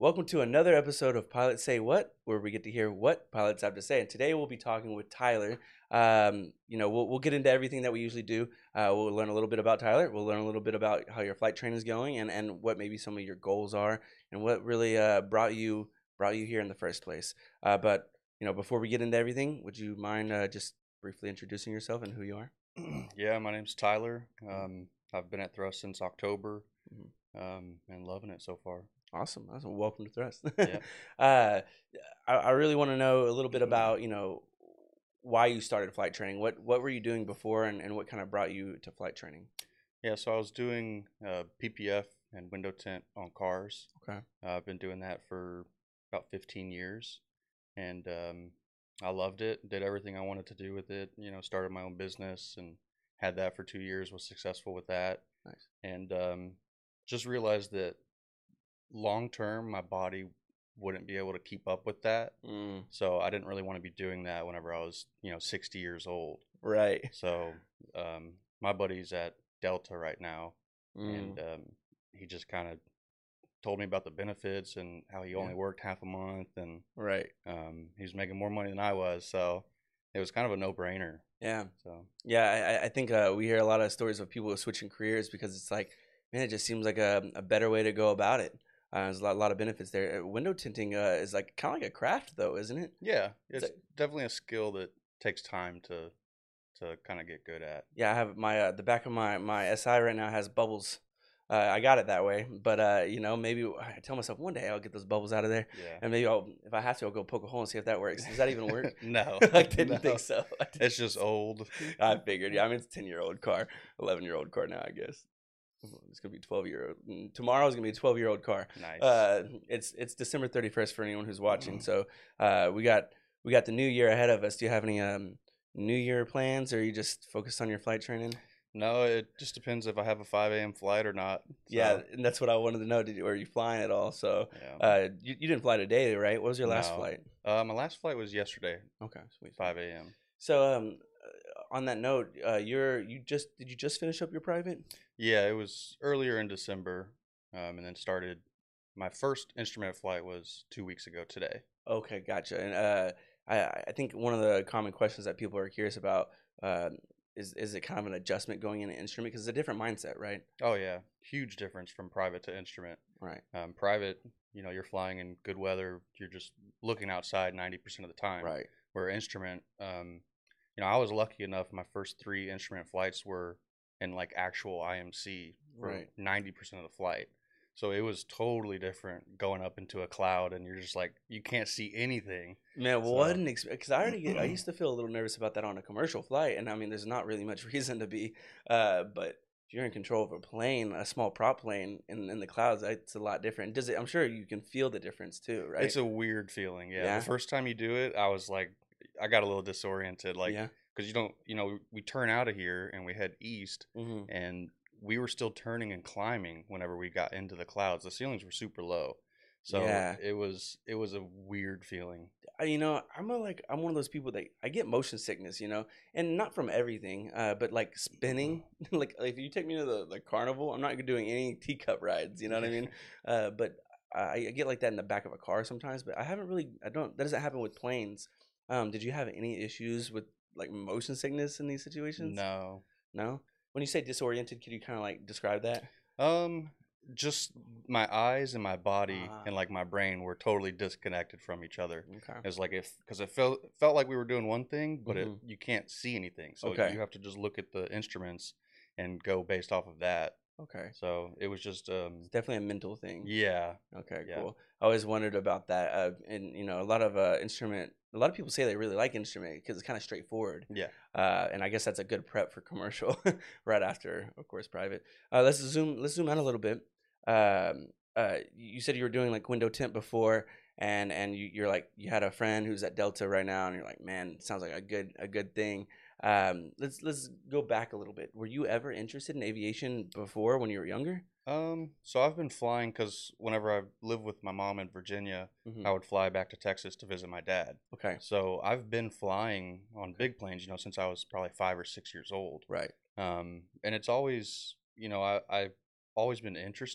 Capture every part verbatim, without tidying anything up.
Welcome to another episode of Pilots Say What, where we get to hear what pilots have to say. And today we'll be talking with Tyler. Um, you know, we'll, we'll get into everything that we usually do. Uh, we'll learn a little bit about Tyler. We'll learn a little bit about how your flight training is going and, and what maybe some of your goals are and what really uh, brought you brought you here in the first place. Uh, but, you know, before we get into everything, would you mind uh, just briefly introducing yourself and who you are? Yeah, my name's Tyler. Um, I've been at Thrust since October, Mhm. um, and loving it so far. Awesome. Awesome. Welcome to Thrust. Yeah. uh, I, I really want to know a little bit about, you know, why you started flight training. What what were you doing before and, and what kind of brought you to flight training? Yeah, so I was doing uh, P P F and window tint on cars. Okay. Uh, I've been doing that for about fifteen years, and um, I loved it. Did everything I wanted to do with it. You know, started my own business and had that for two years. Was successful with that, Nice. and um, just realized that long term, my body wouldn't be able to keep up with that. Mm, So I didn't really want to be doing that whenever I was, you know, sixty years old. right. So um, my buddy's at Delta right now, Mm, and um, he just kind of told me about the benefits and how he yeah. only worked half a month, and Right. um, he was making more money than I was. So it was kind of a no brainer. Yeah. So Yeah. I, I think uh, we hear a lot of stories of people switching careers because it's like, man, it just seems like a, a better way to go about it. Uh, there's a lot, a lot of benefits there. Uh, Window tinting uh, is like kind of like a craft, though, isn't it? yeah, It's it's like, definitely a skill that takes time to to kind of get good at. yeah, I have my uh, the back of my my S I right now has bubbles. Uh, I got it that way, but uh, you know, maybe I tell myself one day I'll get those bubbles out of there, Yeah. and maybe I'll, if I have to, I'll go poke a hole and see if that works. Does that even work? No, I didn't think no, so. I didn't it's think just so. old. I figured. Yeah, I mean it's a ten year old car, eleven year old car now, I guess. It's gonna be twelve year old. mm, Tomorrow's gonna be a twelve year old car. Nice. Uh, it's it's December thirty first for anyone who's watching. So uh, we got we got the new year ahead of us. Do you have any um New Year plans, or are you just focused on your flight training? No, it just depends if I have a five a m flight or not. Yeah, So, and that's what I wanted to know. Did you, are you flying at all? So, yeah. uh, you, you didn't fly today, right? What was your last No. flight? Uh, my last flight was yesterday, Okay, sweet, sweet. five a m. So, um, uh, on that note, uh, you're you just did you just finish up your private? Yeah, it was earlier in December, um, and then started. My first instrument flight was two weeks ago today. Okay, gotcha. And uh, I I think one of the common questions that people are curious about um, is is it kind of an adjustment going in an instrument because it's a different mindset, right? Oh yeah, huge difference from private to instrument. Right, Um, private, you know, you're flying in good weather. You're just looking outside ninety percent of the time. right, Where instrument, um, you know, I was lucky enough. My first three instrument flights were in like actual I M C for right. ninety percent of the flight. So it was totally different going up into a cloud, and you're just like you can't see anything. Man, what So an experience! Because I already get, I used to feel a little nervous about that on a commercial flight, and I mean, there's not really much reason to be. Uh, but if you're in control of a plane, a small prop plane in in the clouds, it's a lot different. Does it? I'm sure you can feel the difference too, right? it's a weird feeling. Yeah, the Yeah, first time you do it, I was like, I got a little disoriented, like yeah. because you don't, you know, we turn out of here and we head east, Hmm. and we were still turning and climbing whenever we got into the clouds. The ceilings were super low, so Yeah. it was it was a weird feeling. I- You know, I'm a, like I'm one of those people that I get motion sickness, you know, and not from everything, uh, but like spinning. like, like if you take me to the, the carnival, I'm not doing any teacup rides. You know what I mean? Uh, but I, I get like that in the back of a car sometimes. But I haven't really. I don't. That doesn't happen with planes. Um, did you have any issues with like motion sickness in these situations? No. No. When you say disoriented, can you kind of like describe that? Um, just my eyes and my body Ah, and like my brain were totally disconnected from each other. okay. It's like if because it felt felt like we were doing one thing, but it Hmm. you can't see anything, so Okay. you have to just look at the instruments and go based off of that. Okay. So it was just um It's definitely a mental thing. yeah, Okay, yeah, cool. I always wondered about that. Uh, and you know, a lot of uh, instrument, a lot of people say they really like instrument because it's kind of straightforward. yeah. Uh, and I guess that's a good prep for commercial right after, of course, private. Uh, let's zoom. Let's zoom out a little bit. Um, uh, you said you were doing like window tint before, and and you, you're like you had a friend who's at Delta right now, and you're like, man, sounds like a good a good thing. Um, let's let's go back a little bit. Were you ever interested in aviation before when you were younger? Um, so I've been flying because whenever I lived with my mom in Virginia, Hmm. I would fly back to Texas to visit my dad. Okay. So I've been flying on Okay. big planes, you know, since I was probably five or six years old. Right. Um, and it's always, you know, I, I've always been interested,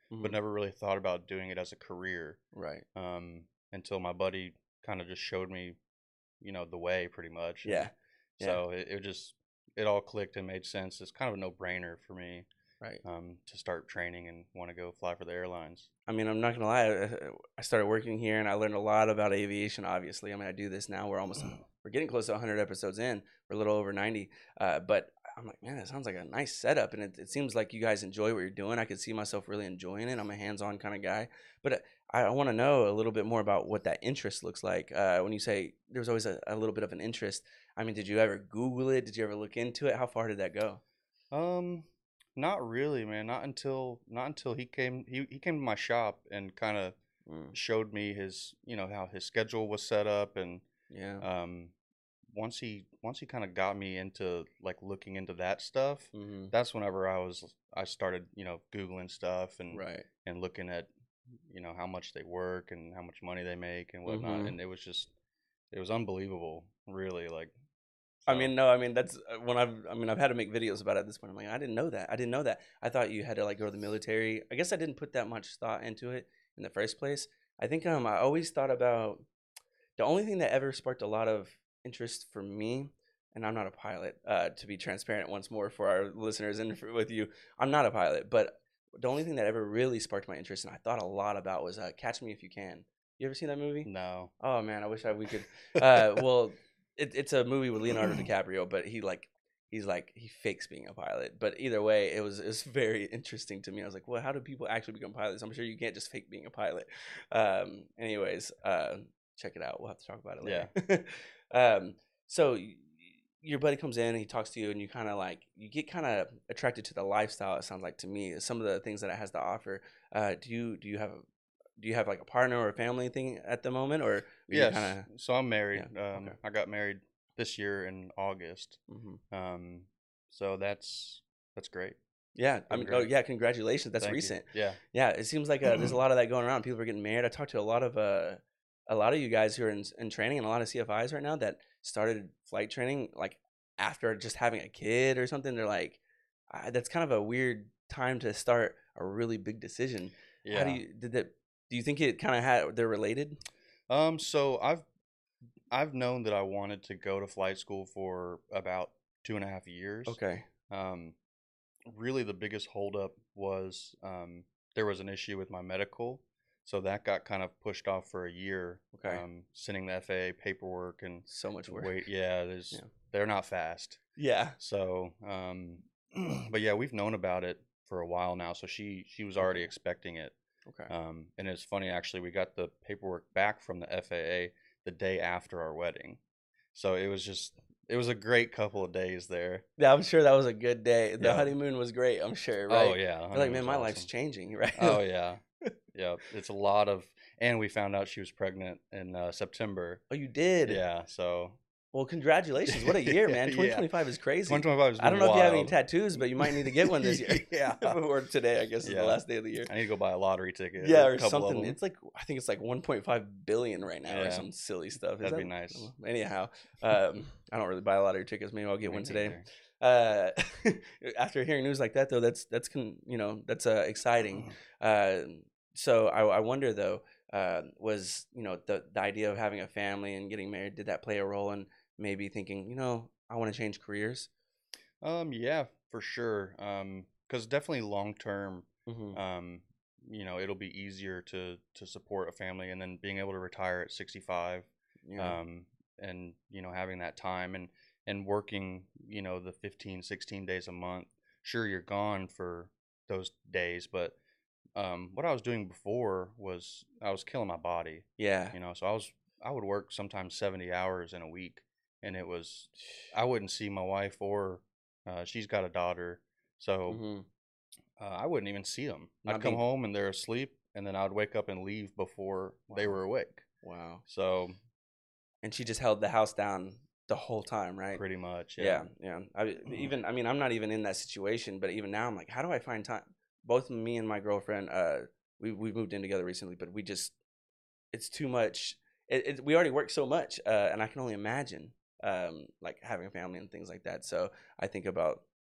but Mhm. never really thought about doing it as a career. Right. Um, until my buddy kind of just showed me, you know, the way pretty much, and Yeah. Yeah. so it, it just it all clicked and made sense. It's kind of a no brainer for me, Right. um, to start training and want to go fly for the airlines. I mean, I'm not gonna lie. uh, I started working here, and I learned a lot about aviation. Obviously, I mean, I do this now. We're almost we're getting close to one hundred episodes in. We're a little over ninety. Uh, but I'm like, man, it sounds like a nice setup, and it, it seems like you guys enjoy what you're doing. I could see myself really enjoying it. I'm a hands-on kind of guy, but uh, I, I want to know a little bit more about what that interest looks like. Uh, when you say there's always a, a little bit of an interest, I mean, did you ever Google it? Did you ever look into it? How far did that go? Um, not really, man. Not until not until he came he, he came to my shop and kind of Mm, showed me his, you know, how his schedule was set up, and yeah. um once he once he kind of got me into like looking into that stuff, Hmm. that's whenever I was I started, you know, googling stuff and Right. and looking at, you know, how much they work and how much money they make and whatnot, Hmm. and it was just it was unbelievable, really, like, I so mean, no, I mean that's uh, when I've I mean I've had to make videos about it at this point. I'm like, I didn't know that. I didn't know that. I thought you had to like go to the military. I guess I didn't put that much thought into it in the first place. I think um I always thought about the only thing that ever sparked a lot of interest for me, and I'm not a pilot, uh, to be transparent once more for our listeners and for, with you, I'm not a pilot, but the only thing that ever really sparked my interest and I thought a lot about was uh, Catch Me If You Can. You ever seen that movie? no. Oh man, I wish I we could. Uh, well, it, it's a movie with Leonardo DiCaprio, but he like he's like he fakes being a pilot. But either way, it was it was very interesting to me. I was like, well, how do people actually become pilots? I'm sure you can't just fake being a pilot. Um, anyways, uh, check it out. We'll have to talk about it Yeah. later. um, so y- your buddy comes in and he talks to you, and you kind of like you get kind of attracted to the lifestyle. It sounds like to me some of the things that it has to offer. Uh, do you do you have do you have like a partner or a family thing at the moment, or are you Yes. kind So I'm married. of yeah? Um, Okay. I got married this year in August. Hmm. Um, so that's that's great. Yeah, I Doing mean, oh great. yeah, congratulations. That's Thank you. recent. Yeah. Yeah, it seems like uh, there's a lot of that going around. People are getting married. I talked to a lot of uh, a lot of you guys who are in, in training and a lot of C F Is right now that started flight training like after just having a kid or something. They're like, uh, that's kind of a weird time to start a really big decision. How do Yeah. you did that? Do you think it kind of had they're related? Um, so I've I've known that I wanted to go to flight school for about two and a half years. Okay. Um, really, the biggest holdup was, um, there was an issue with my medical, so that got kind of pushed off for a year. Okay. Um, sending the F A A paperwork and So much work. wait, yeah, there's Yeah. they're not fast. Yeah. So, um, but yeah, we've known about it for a while now. So she she was already Okay. expecting it. Okay. Um, and it's funny, actually, we got the paperwork back from the F A A the day after our wedding. So it was just, it was a great couple of days there. Yeah, I'm sure that was a good day. The Yeah. honeymoon was great, I'm sure, Oh, right? yeah. The You're like, honeymoon man, was my life's awesome. changing, right? Oh, yeah. Yeah. It's a lot of, and we found out she was pregnant in uh, September. Oh, you did? Yeah. So, Well, congratulations. What a year, man. yeah. twenty twenty-five is crazy. twenty twenty-five has I don't been know if you have any wild. tattoos, but you might need to get one this year. Yeah. Or today, I guess, is the Yeah. last day of the year. I need to go buy a lottery ticket. Yeah, Or or a couple of something. them. It's like I think it's like one point five billion right now, or Yeah. some silly stuff. Is That'd be that- nice. Anyhow, um, I don't really buy lottery tickets. Maybe I'll get Me one today. neither. Uh, after hearing news like that, though, that's that's con- you know that's uh, exciting. Uh, so I, I wonder though, uh, was you know the the idea of having a family and getting married, did that play a role in maybe thinking, you know, I want to change careers? Um, yeah, for sure. Um, because definitely long term, Hmm. um, you know, it'll be easier to to support a family, and then being able to retire at sixty-five, Yeah. um, and you know, having that time and and working, you know, the fifteen, sixteen days a month. Sure, you're gone for those days, but um, what I was doing before was I was killing my body, Yeah. you know, so I was I would work sometimes seventy hours in a week, and it was I wouldn't see my wife, or uh, she's got a daughter, so Hmm. uh, I wouldn't even see them. I'd Not come being. home and they're asleep, and then I'd wake up and leave before they Wow. were awake. Wow. So And she just held the house down the whole time, right? pretty much, yeah. Yeah, yeah. I even I mean I'm not even in that situation, but even now I'm like, how do I find time? Both me and my girlfriend, uh, we we moved in together recently, but we just it's too much. It, it, we already work so much, uh, and I can only imagine um like having a family and things like that. So I think about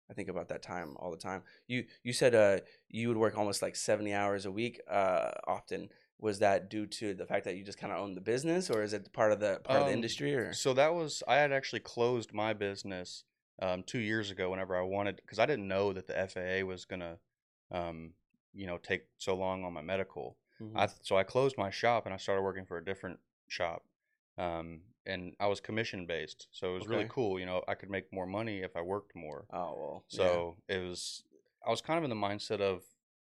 I think about that time all the time. You you said uh you would work almost like seventy hours a week uh often. Was that due to the fact that you just kind of own the business, or is it part of the part of the Um, industry, or so that was I had actually closed my business um, two years ago. Whenever I wanted, because I didn't know that the F A A was gonna, um, you know, take so long on my medical. Mhm. I so I closed my shop and I started working for a different shop, um, and I was commission based, so it was really Okay. cool. You know, I could make more money if I worked more. Oh well, yeah, So it was I was kind of in the mindset of,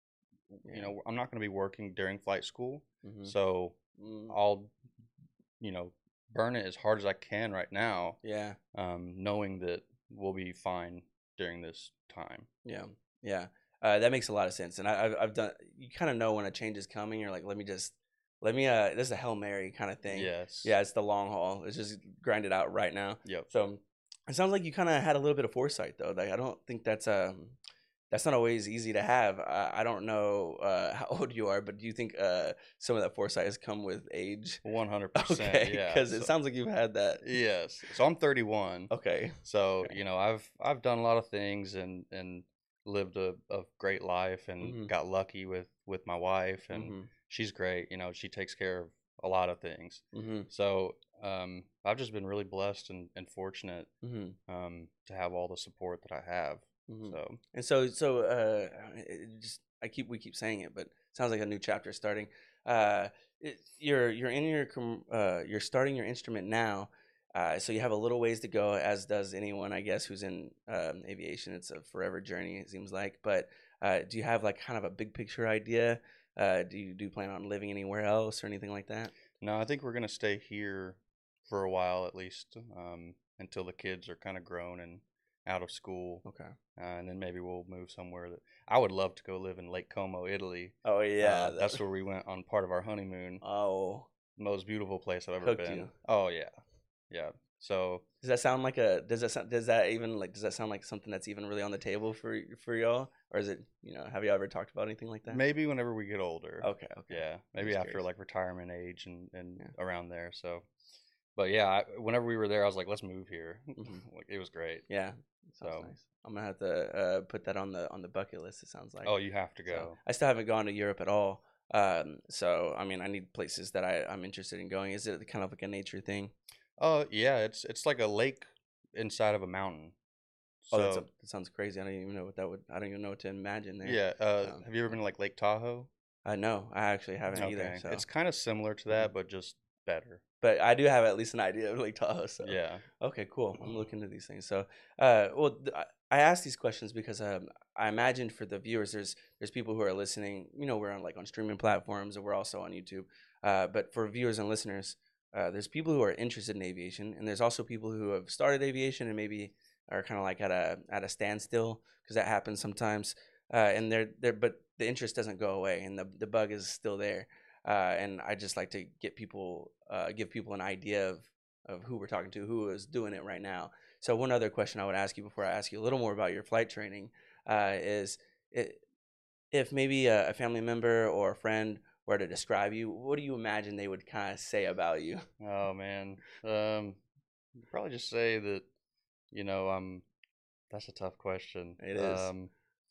you yeah. know, I'm not going to be working during flight school, Mhm. so Mm, I'll, you know, burn it as hard as I can right now, yeah, um, knowing that we'll be fine during this time. yeah, yeah. Uh, that makes a lot of sense, and I, I've I've done. You kind of know when a change is coming. You're like, let me just, let me. Uh, this is a Hail Mary kind of thing. Yes. Yeah, it's the long haul. It's just grind it out right now. Yep. So it sounds like you kind of had a little bit of foresight though. Like I don't think that's um that's not always easy to have. I, I don't know uh, how old you are, but do you think uh, some of that foresight has come with age? one hundred percent. Okay, Yeah. because it So, sounds like you've had that. yes. So I'm thirty-one. Okay, So, okay. you know, I've I've done a lot of things and and lived a, a great life and Mhm. got lucky with with my wife, and Mhm. she's great. You know, she takes care of a lot of things. Mhm. So, um, I've just been really blessed and, and fortunate, Mhm. um, to have all the support that I have. Mhm. So, And so, so uh, it just I keep we keep saying it, but it sounds like a new chapter starting. Uh, it, you're you're in your com- uh, you're starting your instrument now, uh, so you have a little ways to go, as does anyone, I guess, who's in um, aviation. It's a forever journey, it seems like. But uh, do you have like kind of a big picture idea? Uh, do you do you plan on living anywhere else or anything like that? no, I think we're gonna stay here for a while at least, um, until the kids are kind of grown and out of school, Okay. uh, and then maybe we'll move somewhere that I would love to go live in Lake Como, Italy. Oh yeah. Uh, That, that's where we went on part of our honeymoon. oh, Most beautiful place I've ever hooked been. you. Oh yeah, yeah. So Does that sound like a does that sound, does that even like does that sound like something that's even really on the table for for y'all, or is it, you know, have you ever talked about anything like that? maybe whenever we get older, Okay, okay. yeah, I'm maybe just after curious. like retirement age and and Yeah. around there. So, but yeah, I, whenever we were there, I was like, let's move here. Hmm. Like it was great. Yeah. Sounds So, nice. I'm gonna have to uh, put that on the on the bucket list. It sounds like. oh, you have to So go. I still haven't gone to Europe at all. Um, so I mean, I need places that I I'm interested in going. Is it kind of like a nature thing? Oh yeah, it's it's like a lake inside of a mountain. Oh, that's a, So that sounds crazy. I don't even know what that would. I don't even know what to imagine there. yeah, uh, Um, have you ever been to like Lake Tahoe? I know I actually haven't either. Okay, So. it's kind of similar to Mhm. that, but just better. But I do have at least an idea of Lake Tahoe. So, Yeah. okay, cool. I'm looking into these things. So, uh, well, th- I I ask these questions because um, I imagine for the viewers, there's there's people who are listening. You know, we're on like on streaming platforms, and we're also on YouTube. Uh, but for viewers and listeners, uh, there's people who are interested in aviation, and there's also people who have started aviation and maybe are kind of like at a at a standstill because that happens sometimes. Uh, and they're they're but the interest doesn't go away, and the the bug is still there. Uh, and I just like to get people, uh, give people an idea of of who we're talking to, who is doing it right now. So one other question I would ask you before I ask you a little more about your flight training uh, is it, if maybe a, a family member or a friend were to describe you, what do you imagine they would kind of say about you? Oh man. Um, probably just say that, you know, I'm that's a tough question. It is, Um,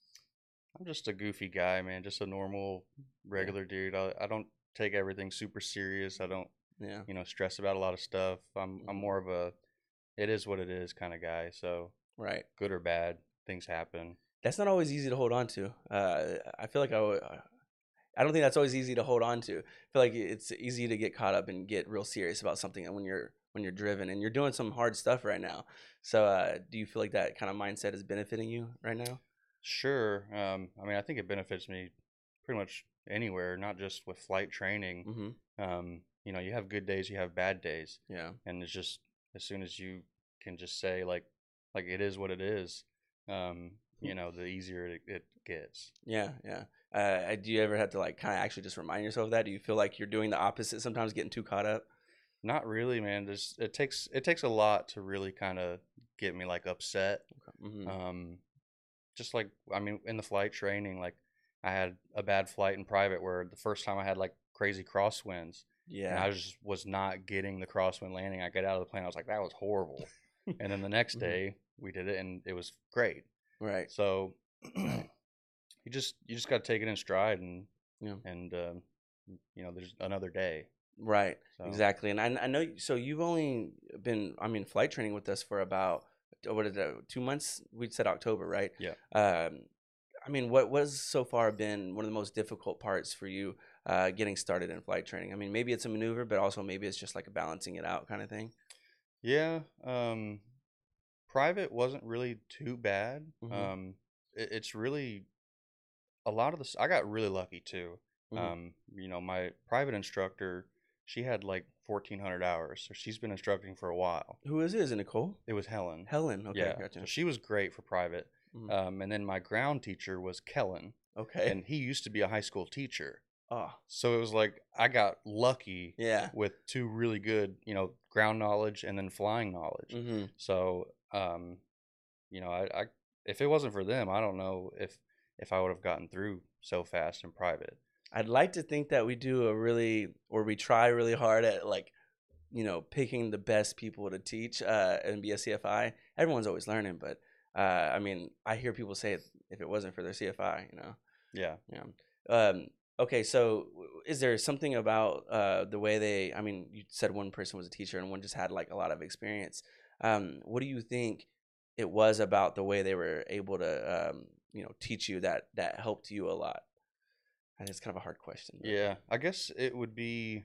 I'm just a goofy guy, man, just a normal, yeah, regular dude. I, I don't take everything super serious. I don't, yeah, you know, stress about a lot of stuff. I'm I'm hmm, more of a it is what it is kind of guy. So right. good or bad, things happen. That's not always easy to hold on to. Uh, I feel like I would. I don't think that's always easy to hold on to. I feel like it's easy to get caught up and get real serious about something when you're when you're driven and you're doing some hard stuff right now. So, uh, do you feel like that kind of mindset is benefiting you right now? Sure. Um, I mean, I think it benefits me pretty much anywhere, not just with flight training. Mm-hmm. Um, you know, you have good days, you have bad days, Yeah. and it's just as soon as you can just say like, like it is what it is. Um, you know, the easier it, it gets. Yeah, yeah. Uh, do you ever have to like kind of actually just remind yourself of that? Do you feel like you're doing the opposite sometimes, getting too caught up? Not really, man. There's it takes it takes a lot to really kind of get me like upset. Mm-hmm. Um, just like I mean, in the flight training, like I had a bad flight in private where the first time I had like crazy crosswinds, and Yeah. I just was not getting the crosswind landing. I get out of the plane, I was like, that was horrible. And then the next Mm-hmm. day we did it, and it was great. Right. So Right. you just you just got to take it in stride, and Yeah. and um, you know, there's another day. Right. So Exactly. And I, I know. So you've only been, I mean, flight training with us for about uh, what is it? Two months. We said October, right? yeah. Um, I mean, what was so far been one of the most difficult parts for you uh, getting started in flight training? I mean, maybe it's a maneuver, but also maybe it's just like a balancing it out kind of thing. Yeah, um, private wasn't really too bad. Mm-hmm. Um, it, it's really a lot of this. I got really lucky too. Mm-hmm. Um, you know, my private instructor, she had like fourteen hundred hours, so she's been instructing for a while. Who is it? Is it Nicole? It was Helen. Helen. Okay, Yeah, so gotcha. she was great for private. Mhm. Um, and then my ground teacher was Kellen, Okay. and he used to be a high school teacher. Oh, So it was like I got lucky yeah. with two really good, you know, ground knowledge and then flying knowledge. Mm-hmm. So, um, you know, I, I if it wasn't for them, I don't know if if I would have gotten through so fast in private. I'd like to think that we do a really, or we try really hard at like, you know, picking the best people to teach uh, and be a C F I. Everyone's always learning, but uh, I mean, I hear people say if it wasn't for their C F I, you know, Yeah. yeah. Um, okay, so w- is there something about uh, the way they? I mean, you said one person was a teacher and one just had like a lot of experience. Um, what do you think it was about the way they were able to, um, you know, teach you that that helped you a lot? And it's kind of a hard question. But. Yeah. I guess it would be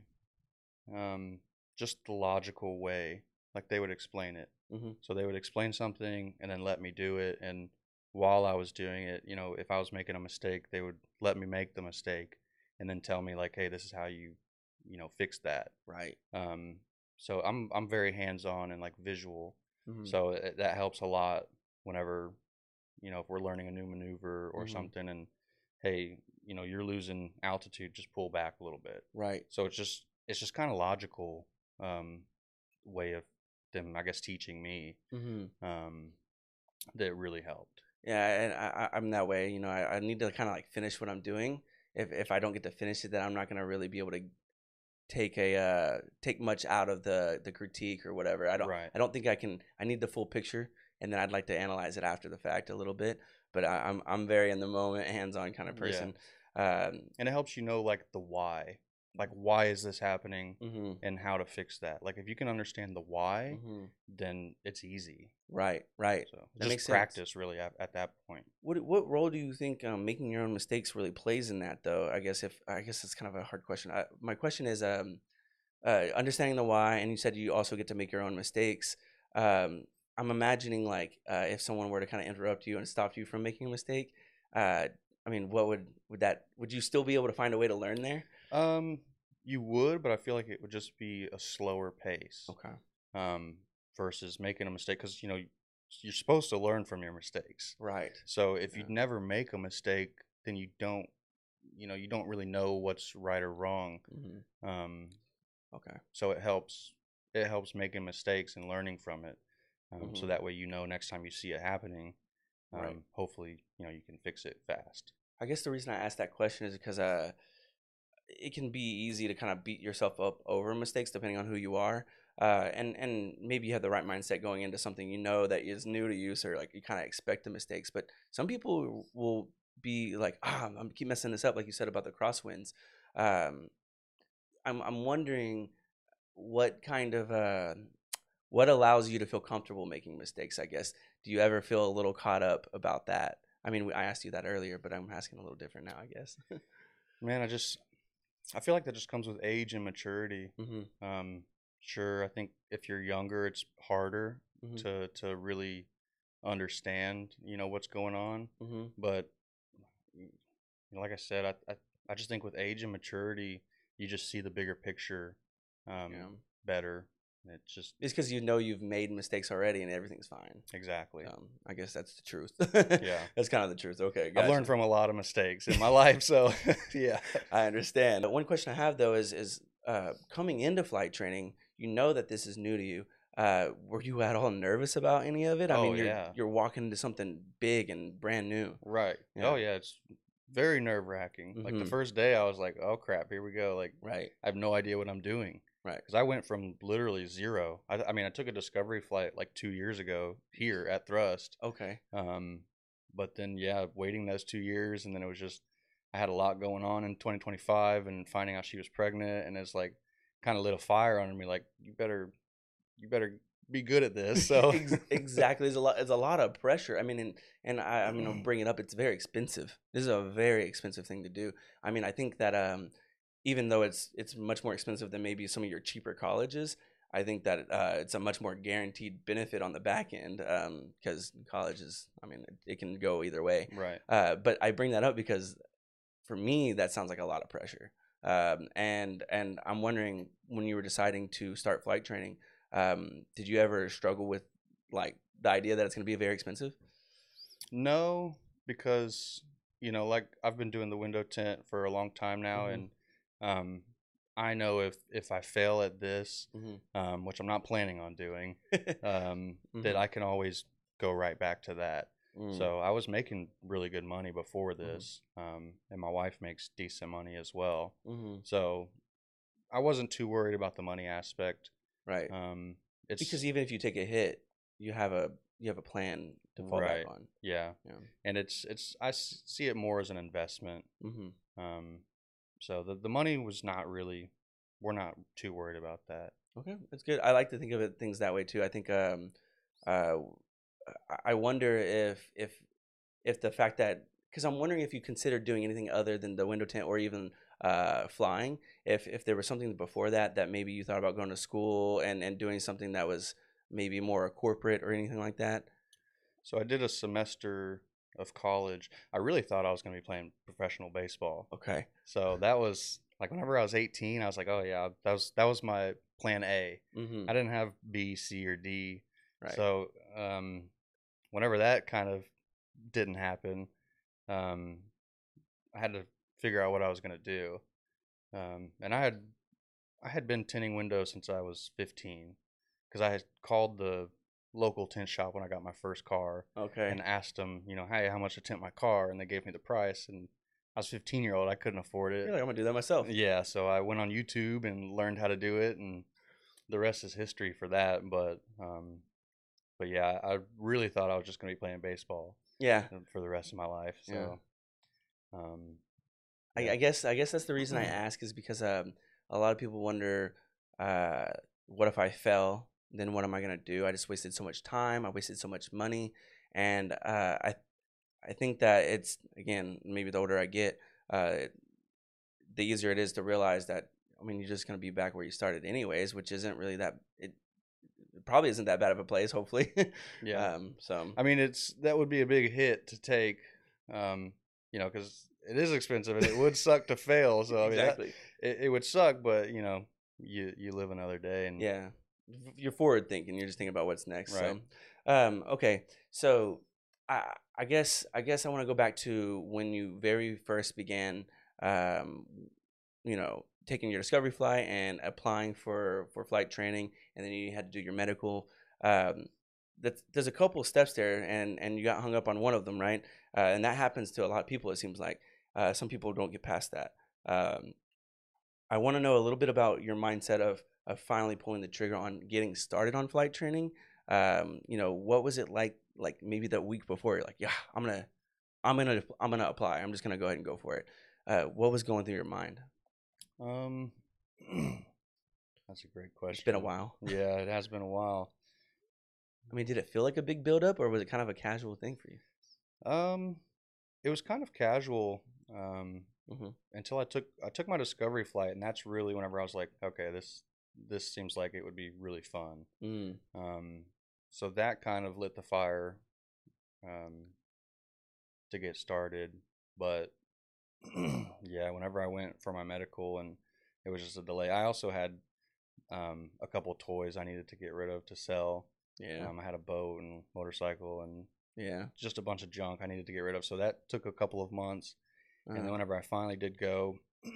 um, just the logical way, like they would explain it. Mm-hmm. So they would explain something and then let me do it. And while I was doing it, you know, if I was making a mistake, they would let me make the mistake and then tell me like, hey, this is how you, you know, fix that. Right. Um, so I'm I'm very hands on and like visual. Mm-hmm. So it, that helps a lot whenever, you know, if we're learning a new maneuver or Mm-hmm. something, and hey, you know, you're losing altitude, just pull back a little bit. Right. So it's just it's just kind of logical um, way of them, I guess, teaching me Mm-hmm. um, that really helped. Yeah, and I, I- I'm that way. You know, I, I need to kind of like finish what I'm doing. If if I don't get to finish it, then I'm not gonna really be able to take a uh, take much out of the the critique or whatever. I don't Right. I don't think I can. I need the full picture, and then I'd like to analyze it after the fact a little bit. But I, I'm I'm very in the moment, hands on kind of Yeah. person. Um, And it helps you know like the why. Like why is this happening hmm and how to fix that. Like if you can understand the why, hmm then it's easy. Right, right. So That makes just sense. practice really at, at that point. What what role do you think um, making your own mistakes really plays in that, though? I guess if I guess it's kind of a hard question. I, my question is, um, uh, understanding the why, and you said you also get to make your own mistakes. Um, I'm imagining like uh, if someone were to kind of interrupt you and stop you from making a mistake. Uh, I mean, what would would that? Would you still be able to find a way to learn there? Um, you would, but I feel like it would just be a slower pace. Okay. Um, versus making a mistake because you know you're supposed to learn from your mistakes. Right. So if you Yeah. never make a mistake, then you don't, you know, you don't really know what's right or wrong. hmm Um, Okay. so it helps. It helps making mistakes and learning from it. Um, so hmm that way you know next time you see it happening, um, Right. hopefully you know you can fix it fast. I guess the reason I asked that question is because uh, it can be easy to kind of beat yourself up over mistakes depending on who you are. Uh, and and maybe you have the right mindset going into something you know that is new to you, so like you kind of expect the mistakes. But some people will be like, ah, I'm keep messing this up, like you said about the crosswinds. Um, I'm I'm wondering what kind of uh, what allows you to feel comfortable making mistakes. I guess. Do you ever feel a little caught up about that? I mean, I asked you that earlier, but I'm asking a little different now, I guess. Man, I just I feel like that just comes with age and maturity. hmm Um, sure, I think if you're younger, it's harder hmm to to really understand, you know, what's going on. hmm But y- you know, like I said, I, I I just think with age and maturity, you just see the bigger picture Yeah. um, better. And it's just It's because you know you've made mistakes already and everything's fine. exactly. Um, I guess that's the truth. Yeah, That's kind of the truth. Okay, I've learned gotcha. from a lot of mistakes in my life, so yeah. I understand. One question I have though is is uh, coming into flight training, you know that this is new to you. Uh, were you at all nervous about any of it? I Oh mean, you're yeah, you're walking into something big and brand new. right. Yeah. Oh yeah, it's very nerve wracking. Like the Mm-hmm. first day, I was like, "Oh crap, here we go!" Like Right. I have no idea what I'm doing. Right. Because I went from literally zero. I, I mean, I took a discovery flight like two years ago here at Thrust. Okay. Um, but then yeah, waiting those two years, and then it was just I had a lot going on in twenty twenty-five, and finding out she was pregnant, and it's like kind of lit a fire under me. Like you better, you better be good at this. So Ex- exactly, there's a lot. There's a lot of pressure. I mean, and and I, I mean, I'll bring it up. It's very expensive. This is a very expensive thing to do. I mean, I think that um, even though it's it's much more expensive than maybe some of your cheaper colleges, I think that uh, it's a much more guaranteed benefit on the back end because college is. I mean, it, it can go either way. right. Uh, but I bring that up because for me, that sounds like a lot of pressure. Um, and and I'm wondering when you were deciding to start flight training, um, did you ever struggle with like the idea that it's going to be very expensive? No, because you know, like I've been doing the window tent for a long time now, Mm-hmm. and um, I know if if I fail at this, Mm-hmm. um, which I'm not planning on doing, um, that Mm-hmm. I can always go right back to that. Mm-hmm. So I was making really good money before Mm-hmm. this, um, and my wife makes decent money as well. Mm-hmm. So I wasn't too worried about the money aspect. Right. Um, Because it's even if you take a hit, you have a you have a plan to fall back right, on. yeah, Yeah. and it's it's I s- see it more as an investment. Mm-hmm. Um, so the the money was not really, we're not too worried about that. Okay, that's good. I like to think of it things that way too. I think um, uh, I I wonder if if if the fact that because I'm wondering if you considered doing anything other than the window tent or even uh, flying. If if there was something before that that maybe you thought about going to school and and doing something that was maybe more corporate or anything like that. So I did a semester of college. I really thought I was going to be playing professional baseball. Okay. So that was like whenever I was eighteen, I was like, oh yeah, that was that was my plan A. Mm-hmm. I didn't have B, C, or D. Right. So um, whenever that kind of didn't happen, um, I had to figure out what I was going to do. Um, and I had I had been tinting windows since I was fifteen because I had called the local tint shop when I got my first car Okay. and asked them, you know, hey, how much to tint my car, and they gave me the price. And I was fifteen year old, I couldn't afford You're it. like I'm gonna do that myself. Yeah, so I went on YouTube and learned how to do it, and the rest is history for that. But um, but yeah, I really thought I was just gonna be playing baseball Yeah. uh, for the rest of my life. Yeah. So um, I, yeah, I guess I guess that's the reason I ask is because um a lot of people wonder uh what if I fell, then what am I gonna do? I just wasted so much time, I wasted so much money, and uh, I I think that it's again maybe the older I get, uh, the easier it is to realize that I mean you're just gonna be back where you started anyways, which isn't really that it, it probably isn't that bad of a place, hopefully. yeah. um, so I mean, it's that would be a big hit to take, um, you know, because it is expensive and it would suck to fail. So I mean, that, exactly, it, it would suck, but you know, you you live another day, and yeah. You're forward thinking. You're just thinking about what's next. right. So, um, okay. So, I I guess I guess I want to go back to when you very first began, um, you know, taking your discovery flight and applying for for flight training, and then you had to do your medical. Um, that's, there's a couple of steps there, and and you got hung up on one of them, right? Uh, and that happens to a lot of people. It seems like uh, some people don't get past that. Um, I want to know a little bit about your mindset of of finally pulling the trigger on getting started on flight training. Um, you know, what was it like? Like maybe that week before, you're like, yeah, I'm gonna, I'm gonna, I'm gonna apply. I'm just gonna go ahead and go for it. Uh, what was going through your mind? Um, that's a great It's been a question. while. Yeah, it has been a while. I mean, did it feel like a big build up, or was it kind of a casual thing for you? Um, it was kind of casual. Um, Mm-hmm. until I took I took my discovery flight, and that's really whenever I was like, okay, this this seems like it would be really fun. Mm. Um, so that kind of lit the fire, um, to get started. But yeah, whenever I went for my medical, and it was just a delay. I also had um, a couple toys I needed to get rid of to sell. Yeah. Um, I had a boat and motorcycle and Yeah. just a bunch of junk I needed to get rid of. So that took a couple of months. And then Uh, whenever I finally did go,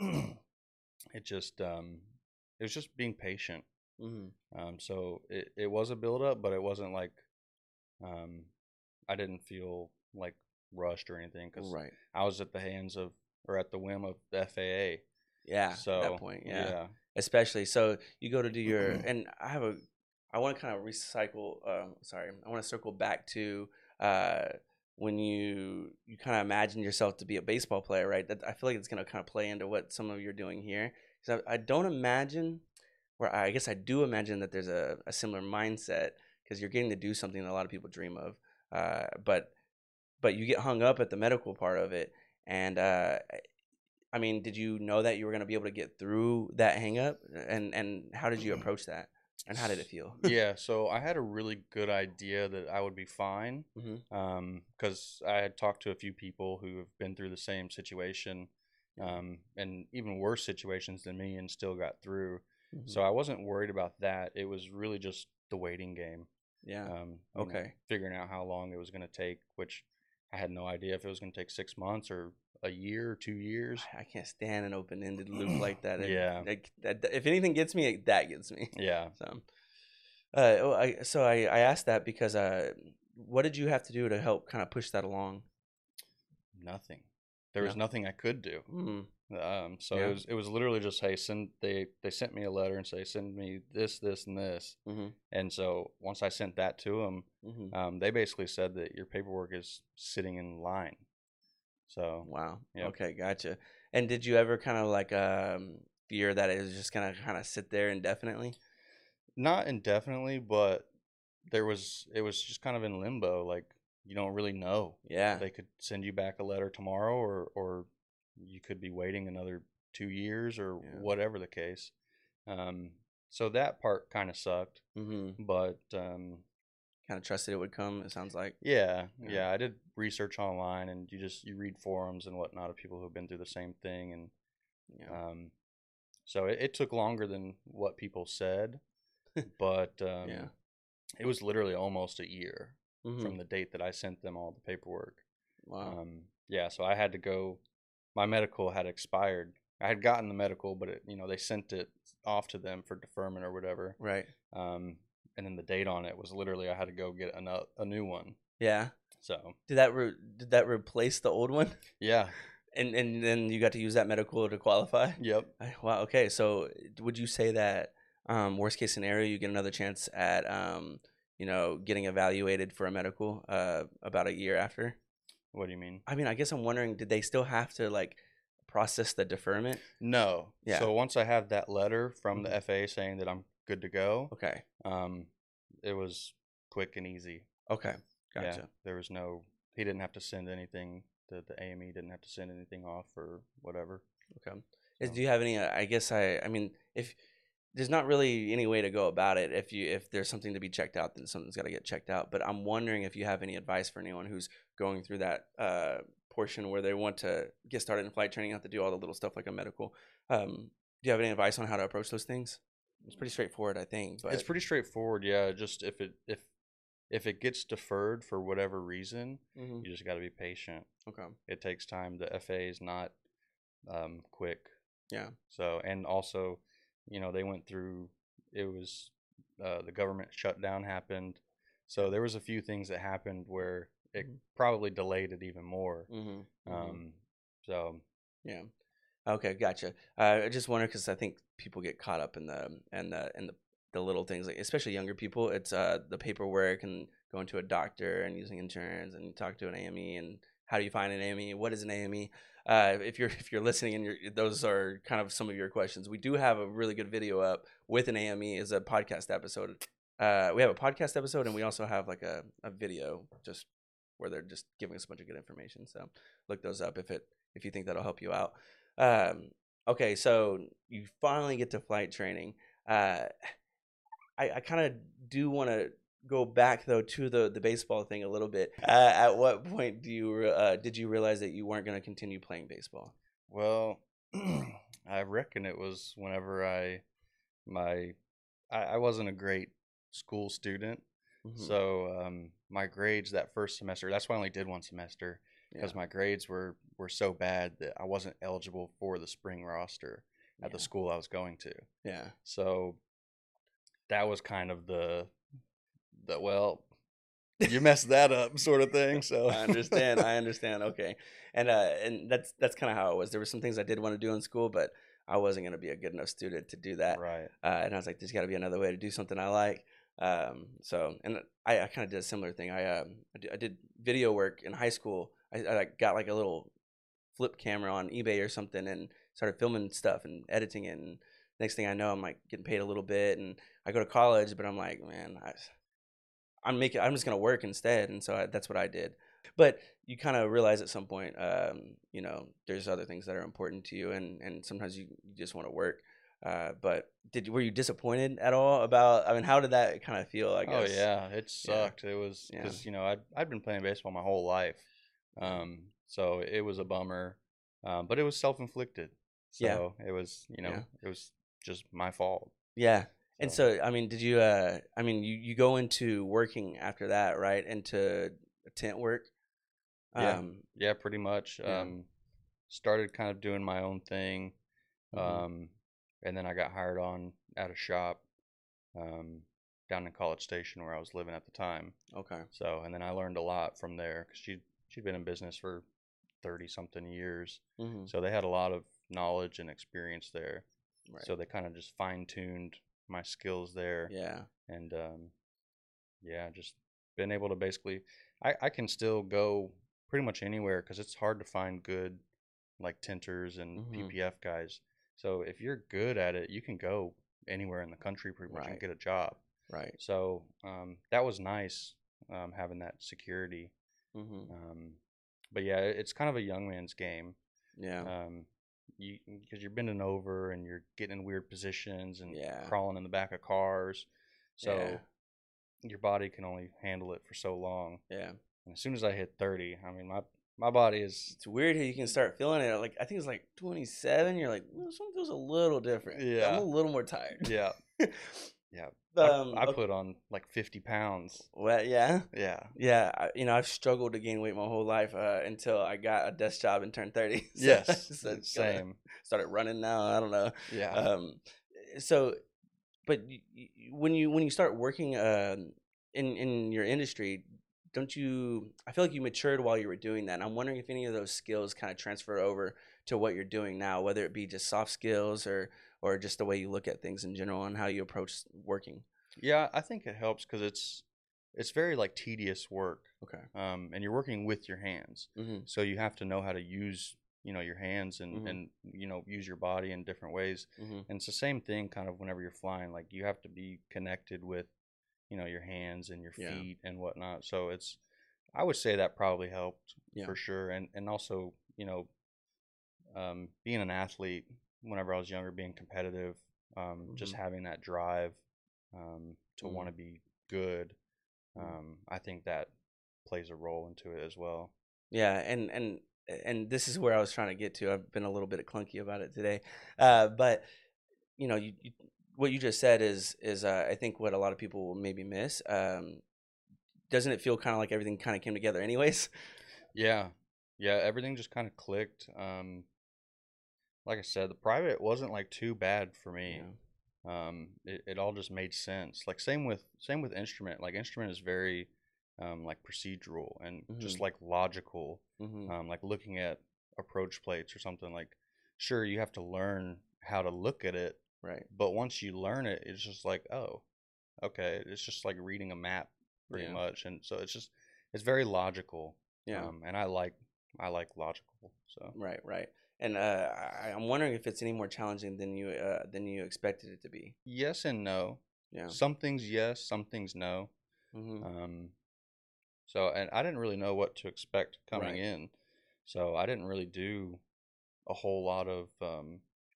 it just um, it was just being patient. mm-hmm. Um, so it, it was a build up, but it wasn't like um, I didn't feel like rushed or anything because Right. I was at the hands of or at the whim of the F A A. Yeah. At So that point, yeah. yeah, Especially so you go to do your and I have a I want to kind of recycle. Um, sorry, I want to circle back to uh when you you kind of imagine yourself to be a baseball player, right? That I feel like it's gonna kind of play into what some of you're doing here. Because I, I don't imagine, or I guess I do imagine that there's a, a similar mindset because you're getting to do something that a lot of people dream of. Uh, but but you get hung up at the medical part of it, and uh, I mean, did you know that you were gonna be able to get through that hang up, and and how did you approach that, and how did it feel? Yeah, so I had a really good idea that I would be fine, Mm-hmm. um, because I had talked to a few people who have been through the same situation, um, and even worse situations than me, and still got through. Mm-hmm. So I wasn't worried about that. It was really just the waiting game. Yeah. Um, you know, Okay. figuring out how long it was going to take, which I had no idea if it was going to take six months or a year or two years. I can't stand an open-ended loop like that. It, Yeah. like, that, if anything gets me, that gets me. Yeah. So, uh, oh, I so I, I asked that because uh, what did you have to do to help kind of push that along? Nothing. There was Yeah. nothing I could do. Mm. Um, so Yeah. it was it was literally just, hey, send they they sent me a letter and say send me this this and this. Mm-hmm. And so once I sent that to them, Mm-hmm. um, they basically said that your paperwork is sitting in line. So Wow. yep. Okay, gotcha. And did you ever kind of like um fear that it was just gonna kind of sit there indefinitely? Not indefinitely, but there was it was just kind of in limbo. Like you don't really know. Yeah. They could send you back a letter tomorrow, or or you could be waiting another two years or Yeah. whatever the case. Um, so that part kind of sucked, Mm-hmm. but um, Kind of trusted it would come. It sounds like. yeah, Yeah. yeah, I did research online, and you just you read forums and whatnot of people who've been through the same thing, and Yeah. um, so it, it took longer than what people said, but um, Yeah. it was literally almost a year Mm-hmm. from the date that I sent them all the paperwork. Wow. Um, yeah, so I had to go. My medical had expired. I had gotten the medical, but it, you know, they sent it off to them for deferment or whatever. Right. Um, and then the date on it was literally I had to go get a, a new one. Yeah. So Did that re- did that replace the old one? yeah, And and then you got to use that medical to qualify? yep. I- Wow. Okay. So would you say that um, worst case scenario, you get another chance at um, you know getting evaluated for a medical uh, about a year after? What do you mean? I mean, I guess I'm wondering, did they still have to like process the deferment? No. Yeah. So once I have that letter from Mhm. the F A A saying that I'm good to go, Okay. um, it was quick and easy. Okay. Gotcha. Yeah, there was no. He didn't have to send anything. The the A M E didn't have to send anything off or whatever. Okay. Is, So. do you have any? uh, I guess I. I mean, if there's not really any way to go about it, if you if there's something to be checked out, then something's got to get checked out. But I'm wondering if you have any advice for anyone who's going through that uh, portion where they want to get started in flight training, have to do all the little stuff like a medical. Um, do you have any advice on how to approach those things? It's pretty straightforward, I think. But It's pretty straightforward, yeah. Just if it if if it gets deferred for whatever reason, Mhm. you just got to be patient. Okay. It takes time. The F A A is not um, quick. Yeah. So and also, you know, they went through. It was uh, the government shutdown happened, so there was a few things that happened where it Mhm. probably delayed it even more. Mm-hmm. Um, so Yeah. Okay, gotcha. Uh, I just wonder because I think people get caught up in the and the and the, the little things, like especially younger people. It's uh the paperwork and going to a doctor and using insurance and you talk to an A M E and how do you find an A M E? What is an A M E? Uh, if you're if you're listening and you're those are kind of some of your questions. We do have a really good video up with an A M E as a podcast episode. Uh, we have a podcast episode and we also have like a, a video just where they're just giving us a bunch of good information. So look those up if it if you think that'll help you out. Um, okay, so you finally get to flight training. Uh, I, I kind of do want to go back though to the the baseball thing a little bit. Uh, at what point do you re- uh, did you realize that you weren't going to continue playing baseball? well, I reckon it was whenever I my I, I wasn't a great school student. Mhm. So um, my grades that first semester, that's why I only did one semester because Yeah. my grades were, were so bad that I wasn't eligible for the spring roster at the Yeah. school I was going to. Yeah. So that was kind of the, the well, you messed that up sort of thing. So I understand. I understand. Okay, and uh, and that's that's kind of how it was. There were some things I did want to do in school, but I wasn't going to be a good enough student to do that. Right. Uh, and I was like, there's got to be another way to do something I like. Um, so, and I, I kind of did a similar thing. I um I did, I did video work in high school. I, I like, got like a little flip camera on eBay or something and started filming stuff and editing it. And next thing I know, I'm like getting paid a little bit. And I go to college, but I'm like, man, I, I'm making. I'm just gonna work instead. And so I, that's what I did. But you kind of realize at some point, um, you know, there's other things that are important to you, and and sometimes you, you just want to work. Uh, but did were you disappointed at all about? I mean, how did that kind of feel? I Oh guess. yeah, it Yeah. sucked. It was Yeah. because you know I'd I'd been playing baseball my whole life, um, so it was a bummer, um, but it was self inflicted. Yeah. So it was you Yeah. know it was just my fault. Yeah. And So so, I mean, did you? Uh, I mean, you you go into working after that, right? Into tent work. yeah, Um. yeah, pretty much. Yeah. Um, started kind of doing my own thing, Hmm. um, and then I got hired on at a shop um, down in College Station where I was living at the time. Okay. So, and then I learned a lot from there because she she'd been in business for thirty something years. Hmm. So they had a lot of knowledge and experience there. Right. So they kind of just fine tuned my skills there. Yeah. And um, yeah, just been able to basically, I, I can still go pretty much anywhere because it's hard to find good like tinters and Hmm. P P F guys. So if you're good at it, you can go anywhere in the country pretty much and Right. get a job. Right. So um, that was nice, um, having that security. Hmm. Um, but yeah, it's kind of a young man's game. Yeah. Um, you because you're bending over and you're getting in weird positions and Yeah. crawling in the back of cars, Yeah. so your body can only handle it for so long. Yeah. And as soon as I hit thirty, I mean my my body is It's weird how you can start feeling it. Like I think it's like twenty-seven. You're like, well, something feels a little different. I'm a yeah little more tired. yeah yeah. I um. I Okay. put on like fifty pounds. Well, yeah. Yeah Yeah. I, you know, I've struggled to gain weight my whole life uh, until I got a desk job and turned thirty. So, yes so it's kinda same started running now. I don't know. yeah Um. So, but y- y- when you when you start working um in in your industry, don't you? I feel like you matured while you were doing that. And I'm wondering if any of those skills kind of transfer over to what you're doing now, whether it be just soft skills or or just the way you look at things in general and how you approach working. yeah. I think it helps because it's it's very like tedious work, Okay. um, and you're working with your hands, Mhm. so you have to know how to use you know your hands and Mhm. and you know use your body in different ways. Mhm. And it's the same thing kind of whenever you're flying, like you have to be connected with you know your hands and your Yeah. feet and whatnot. So it's I would say that probably helped Yeah. for sure. And and also you know um, being an athlete whenever I was younger, being competitive, um, just Mhm. having that drive, um, to want Mhm. to be good, Mhm. um, I think that plays a role into it as well. Yeah, and and and this is where I was trying to get to. I've been a little bit clunky about it today, uh, but you know, you, you what you just said is is uh, I think what a lot of people will maybe miss. Um, doesn't it feel kind of like everything kind of came together, anyways? Yeah, yeah, everything just kind of clicked. Um, like I said, the private wasn't like too bad for me. Yeah. Um, it, it all just made sense. Like same with same with instrument. Like instrument is very um, like procedural and just Mhm. like logical. Mhm. Um, like looking at approach plates or something. Like sure you have to learn how to look at it, Right. but once you learn it, it's just like oh, okay. It's just like reading a map pretty Yeah. much, and so it's just it's very logical. Yeah. Um, and I like I like logical. So Right. Right. And uh, I, I'm wondering if it's any more challenging than you uh, than you expected it to be. yes and no. Yeah. Some things yes, some things no. Mhm. Um, so, and I didn't really know what to expect coming Right. in. So I didn't really do a whole lot of, um,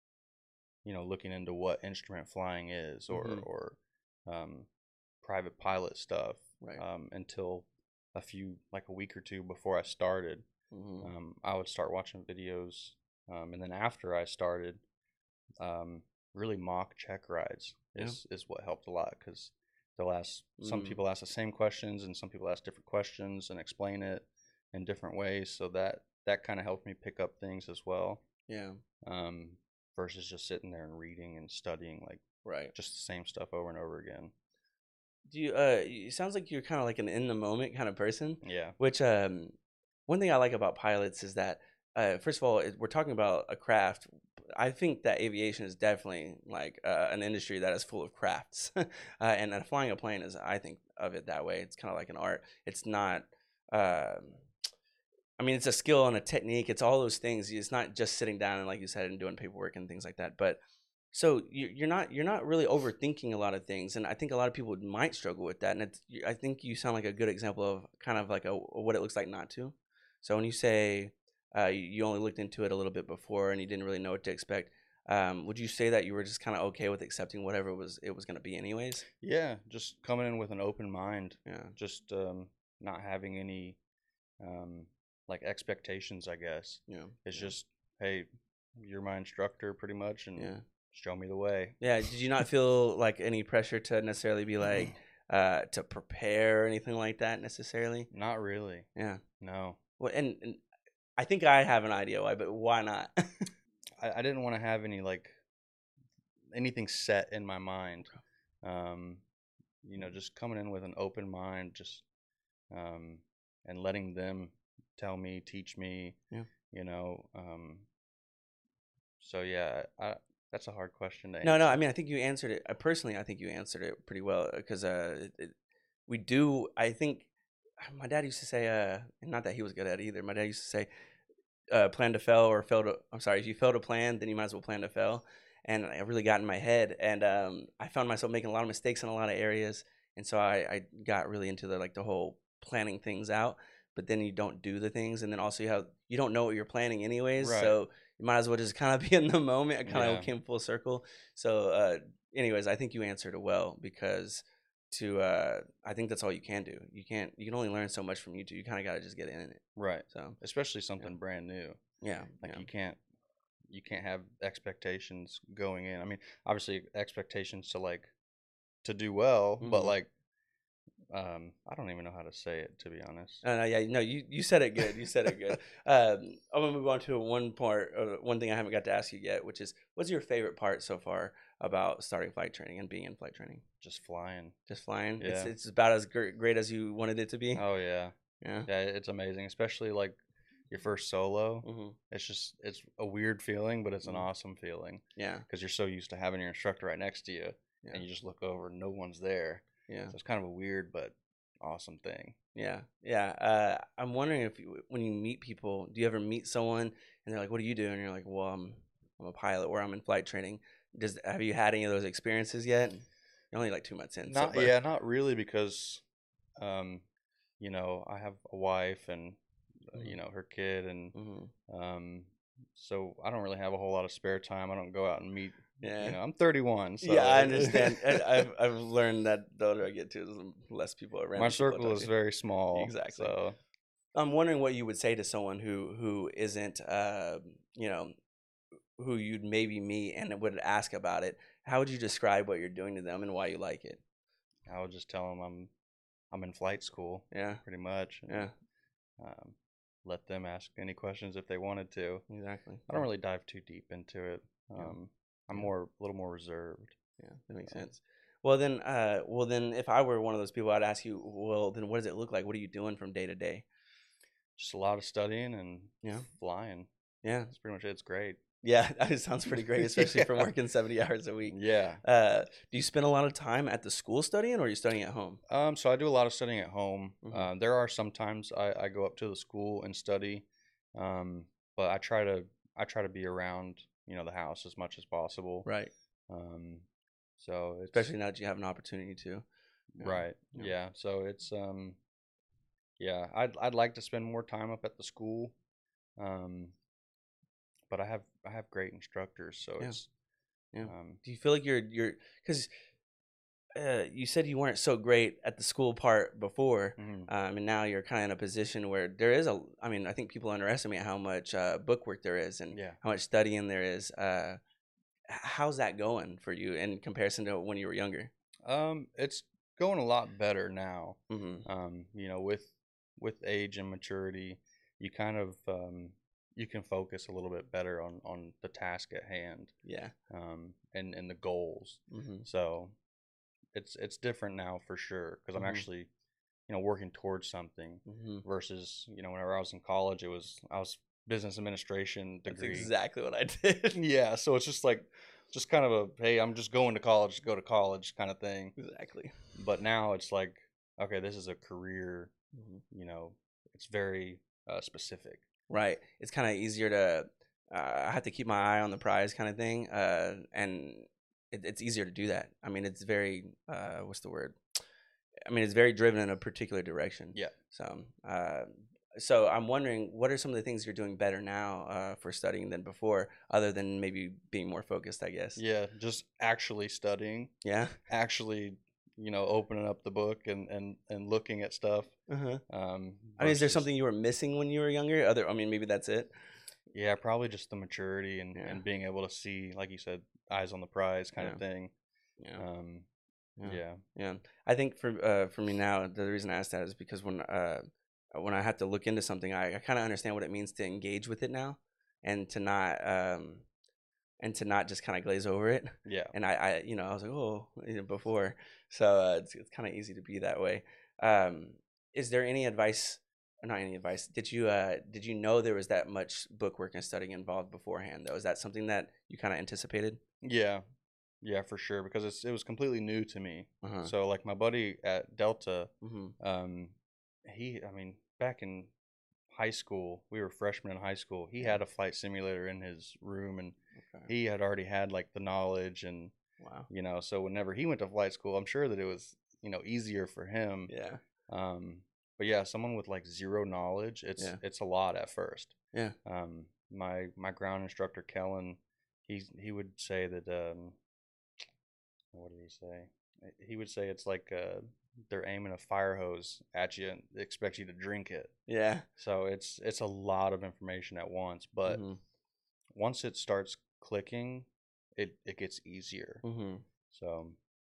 you know, looking into what instrument flying is or, Mhm. or um, private pilot stuff, Right. um, until a few, like a week or two before I started. Mhm. Um, I would start watching videos. Um, and then after I started, um, really mock check rides Yeah. is is what helped a lot because they'll ask some Mm. people ask the same questions and some people ask different questions and explain it in different ways. So that that kind of helped me pick up things as well, Yeah. um, versus just sitting there and reading and studying like Right. just the same stuff over and over again. Do you uh it sounds like you're kind of like an in the moment kind of person, Yeah, which um one thing I like about pilots is that uh, first of all, it, we're talking about a craft. I think that aviation is definitely like uh, an industry that is full of crafts, uh, and uh, flying a plane is, I think, of it that way. It's kind of like an art. It's not. Um, I mean, it's a skill and a technique. It's all those things. It's not just sitting down and, like you said, and doing paperwork and things like that. But so you- you're not you're not really overthinking a lot of things, and I think a lot of people might struggle with that. And it's, I think you sound like a good example of kind of like a what it looks like not to. So when you say uh, you you only looked into it a little bit before and you didn't really know what to expect, um, would you say that you were just kind of okay with accepting whatever it was it was going to be anyways? Yeah, just coming in with an open mind, Yeah, just um, not having any um, like expectations, I guess. yeah, It's yeah, just, hey, you're my instructor pretty much, and yeah. show me the way. Yeah, did you not feel like any pressure to necessarily be like uh to prepare or anything like that necessarily? Not really. Yeah. No. Well, and, and I think I have an idea why, but why not? I, I didn't want to have any like anything set in my mind. Um, you know, just coming in with an open mind, just um, and letting them tell me, teach me. Yeah. You know, um, so yeah, I, that's a hard question to No, no. I answer. mean, I think you answered it. Uh, personally, I think you answered it pretty well because uh, it, it, we do. I think my dad used to say, uh, and not that he was good at it either. My dad used to say, uh, plan to fail or fail to. I'm sorry, if you fail to plan, then you might as well plan to fail. And I really got in my head, and um, I found myself making a lot of mistakes in a lot of areas, and so I, I got really into the like the whole planning things out. But then you don't do the things, and then also you have you don't know what you're planning anyways, Right. so you might as well just kind of be in the moment. It kind of Yeah. came full circle. So, uh, anyways, I think you answered it well because to uh, I think that's all you can do. You can't you can only learn so much from YouTube. You kind of got to just get in it. Right. So Especially yeah, something brand new. yeah, Like yeah. you can't you can't have expectations going in. I mean, obviously expectations to like to do well, but Mm-hmm. like um I don't even know how to say it, to be honest. Uh, yeah, no, you, you said it good. You said it good. Um, I'm gonna move on to one part, uh, one thing I haven't got to ask you yet, which is, what's your favorite part so far about starting flight training and being in flight training? Just flying. Just flying. It's Yeah. it's about as great, great as you wanted it to be. Oh yeah. Yeah. Yeah, it's amazing, especially like your first solo. Mm-hmm. It's just it's a weird feeling, but it's an Mm-hmm. awesome feeling Yeah. because you're so used to having your instructor right next to you, Yeah. and you just look over and no one's there. Yeah. So it's kind of a weird but awesome thing. Yeah. Yeah. Uh, I'm wondering if you, when you meet people, do you ever meet someone and they're like, "What do you do?" And you're like, "Well, I'm I'm a pilot, or I'm in flight training." Does have you had any of those experiences yet? You're only like two months in, so Not but yeah, not really because um you know, I have a wife and uh, you mm-hmm. know, her kid and Mm-hmm. um so I don't really have a whole lot of spare time. I don't go out and meet, you Yeah. know, I'm thirty-one, Yeah, I so understand. I, I've I've learned that the older I get to, the less people, my random people I circle talk is to. very small. Exactly. So I'm wondering what you would say to someone who who isn't, uh, you know, who you'd maybe meet and would ask about it. How would you describe what you're doing to them and why you like it? I would just tell them I'm I'm in flight school Yeah, pretty much, yeah, and um, let them ask any questions if they wanted to. exactly. I don't Yeah, really dive too deep into it. yeah, Um, I'm yeah, more a little more reserved. yeah. That makes So sense. Well then, uh, well then, if I were one of those people, I'd ask you, well, then what does it look like? What are you doing from day to day? just a lot of studying and Yeah, flying. yeah. That's pretty much it. It's great. Yeah, that sounds pretty great, especially from Yeah. working seventy hours a week. Yeah. Uh, do you spend a lot of time at the school studying, or are you studying at home? Um, so I do a lot of studying at home. Hmm. Uh, there are some times I, I go up to the school and study, um, but I try to I try to be around, you know, the house as much as possible. Right. Um, so it's Especially now that you have an opportunity to. Yeah. right. Yeah. Yeah. So it's um yeah, I'd I'd like to spend more time up at the school. Um, but I have I have great instructors, so Yeah. it's Yeah. um Do you feel like you're you're because uh, you said you weren't so great at the school part before, mhm. um, and now you're kind of in a position where there is a. I mean, I think people underestimate how much uh, book work there is and Yeah. how much studying there is. Uh, h- how's that going for you in comparison to when you were younger? Um, it's going a lot better now. Mm-hmm. Um, you know, with with age and maturity, you kind of um you can focus a little bit better on on the task at hand, Yeah. um, and and the goals. Mm-hmm. So it's it's different now for sure because I'm Mm-hmm. actually, you know, working towards something Mm-hmm. versus, you know, whenever I was in college, it was I was business administration That's degree. exactly what I did. Yeah, so it's just like, just kind of a, hey, I'm just going to college to go to college kind of thing. Exactly. But now it's like, okay, this is a career, Mhm. you know, it's very uh, specific. Right. It's kind of easier to. Uh, I have to keep my eye on the prize, kind of thing, uh, and it, it's easier to do that. I mean, it's very. Uh, what's the word? I mean, it's very driven in a particular direction. Yeah. So, uh, so I'm wondering, what are some of the things you're doing better now uh, for studying than before, other than maybe being more focused, I guess. Yeah, just actually studying, Yeah. actually, you know, opening up the book and and and looking at stuff. Uh-huh. Um, I mean, is there versus, something you were missing when you were younger? Other, I mean, maybe that's it. yeah, probably just the maturity and Yeah. and being able to see, like you said, eyes on the prize kind Yeah. of thing. Yeah. Um, Yeah. yeah, Yeah. I think for uh for me now, the reason I asked that is because when uh when I have to look into something, I, I kind of understand what it means to engage with it now, and to not um and to not just kind of glaze over it. yeah. And I, I you know I was like, oh, you know, before, so uh, it's it's kind of easy to be that way. Um, is there any advice? Or not any advice. Did you uh did you know there was that much book work and studying involved beforehand though? Is that something that you kind of anticipated? Yeah, yeah, for sure. Because it's it was completely new to me. Uh huh. So like my buddy at Delta, Mm-hmm. um, he, I mean, back in high school, we were freshmen in high school. He Yeah. had a flight simulator in his room, and Okay. he had already had like the knowledge, and Wow. you know, so whenever he went to flight school, I'm sure that it was, you know, easier for him. Yeah. Um, but yeah, someone with like zero knowledge, it's Yeah. it's a lot at first. Yeah. Um, my my ground instructor Kellen, he he would say that um, what did he say? Uh, He would say it's like uh, they're aiming a fire hose at you and they expect you to drink it. Yeah. So it's it's a lot of information at once, but Mm-hmm. once it starts clicking, it it gets easier. Mm-hmm. So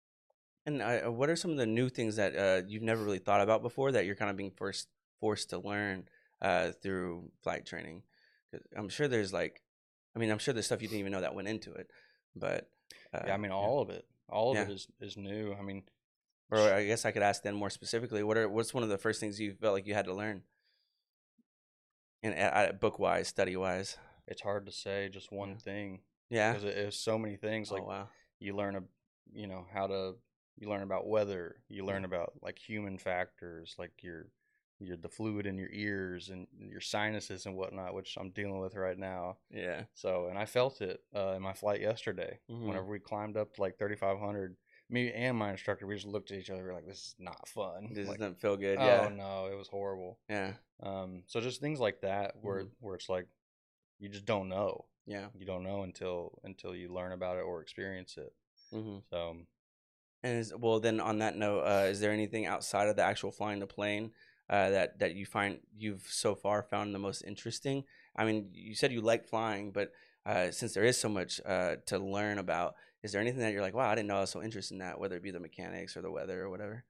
And uh, what are some of the new things that uh, you've never really thought about before that you're kind of being forced forced to learn uh, through flight training? 'Cause I'm sure there's like, I mean, I'm sure there's stuff you didn't even know that went into it, but yeah, I uh, mean yeah, all of it, all of yeah. it is is new. I mean, Or I guess I could ask then more specifically, what are what's one of the first things you felt like you had to learn, and uh, book wise, study wise? it's hard to say just one Yeah. thing Yeah. because it is so many things. Oh Like wow. you learn a, you know, how to you learn about weather, you Yeah. learn about like human factors, like your your the fluid in your ears and your sinuses and whatnot, which I'm dealing with right now. Yeah. So, and I felt it uh, in my flight yesterday. Mm-hmm. Whenever we climbed up to like thirty-five hundred, me and my instructor, we just looked at each other. We were like, "This is not fun." This Like, doesn't feel good. oh Yeah. no, it was horrible. Yeah. Um, so just things like that, where Mm-hmm. where it's like you just don't know. Yeah. You don't know until until you learn about it or experience it. Mm-hmm. So And is, well, then on that note, uh, is there anything outside of the actual flying the plane uh, that that you find you've so far found the most interesting? I mean, you said you like flying, but uh, since there is so much uh, to learn about, is there anything that you're like, wow, I didn't know I was so interested in that, whether it be the mechanics or the weather or whatever?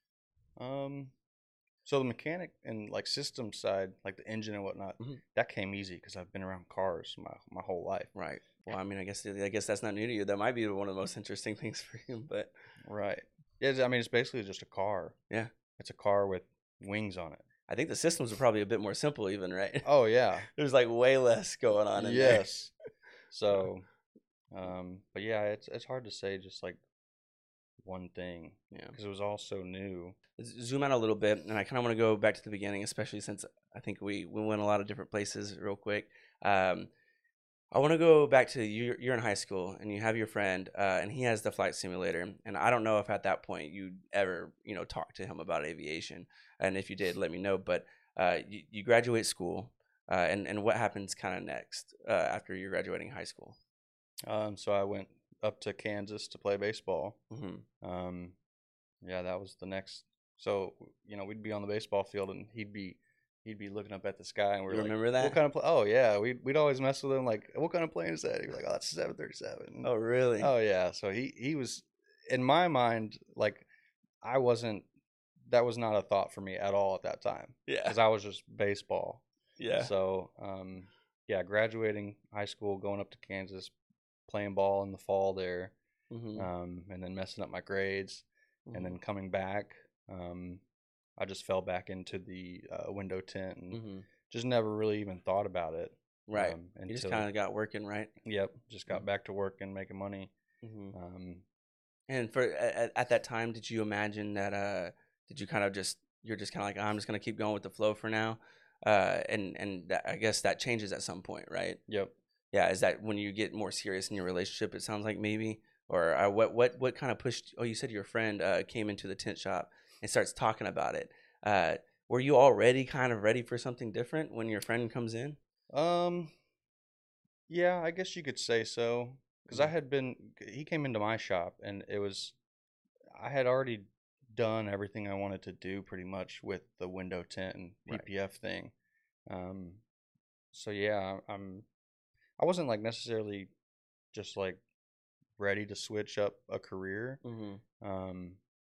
um, so the mechanic and like system side, like the engine and whatnot, Mhm. that came easy because I've been around cars my my whole life. Right. Well, I mean, I guess I guess that's not new to you. That might be one of the most interesting things for you, but Right. Yeah, I mean, it's basically just a car. yeah, It's a car with wings on it. I think the systems are probably a bit more simple, even, right? Oh yeah. There's like way less going on in there. Yes. So, um, but yeah, it's it's hard to say just like one thing Yeah. because it was all so new. Z- zoom out a little bit, and I kind of want to go back to the beginning, especially since I think we we went a lot of different places real quick. Um, I want to go back to you. You're in high school, and you have your friend, uh, and he has the flight simulator. And I don't know if at that point you ever, you know, talked to him about aviation, and if you did, let me know. But uh, you, you graduate school, uh, and and what happens kind of next uh, after you're graduating high school? Um, so I went up to Kansas to play baseball. Mm-hmm. Um, yeah, that was the next. So you know, we'd be on the baseball field, and he'd be he'd be looking up at the sky, and we You are like, remember that? "What kind of plane?" Oh yeah, we'd we'd always mess with him, like, "What kind of plane is that?" He'd be like, "Oh, that's a seven thirty-seven." Oh, really? Oh yeah, so he he was in my mind like I wasn't. That was not a thought for me at all at that time Yeah. because I was just baseball. Yeah. So um, yeah, graduating high school, going up to Kansas, playing ball in the fall there, Mm-hmm. um, and then messing up my grades, Mm-hmm. and then coming back, um, I just fell back into the uh, window tent and Mm-hmm. just never really even thought about it. Right. Um, You just until kind of got working, right? Yep, just got Mhm. back to work and making money. Mhm. Um, And for at, at that time, did you imagine that? Uh, did you kind of just you're just kind of like, I'm just gonna keep going with the flow for now, uh, and and that, I guess that changes at some point, right? yep. Yeah, is that when you get more serious in your relationship? It sounds like maybe, or uh, what what what kind of pushed? Oh, you said your friend uh, came into the tent shop and starts talking about it. Uh, were you already kind of ready for something different when your friend comes in? Um, yeah, I guess you could say so. Because I Mm, had been, he came into my shop, and it was, I had already done everything I wanted to do pretty much with the window tint and right. P P F thing. Um, so yeah, I'm, I wasn't like necessarily just like ready to switch up a career. Hmm. Um,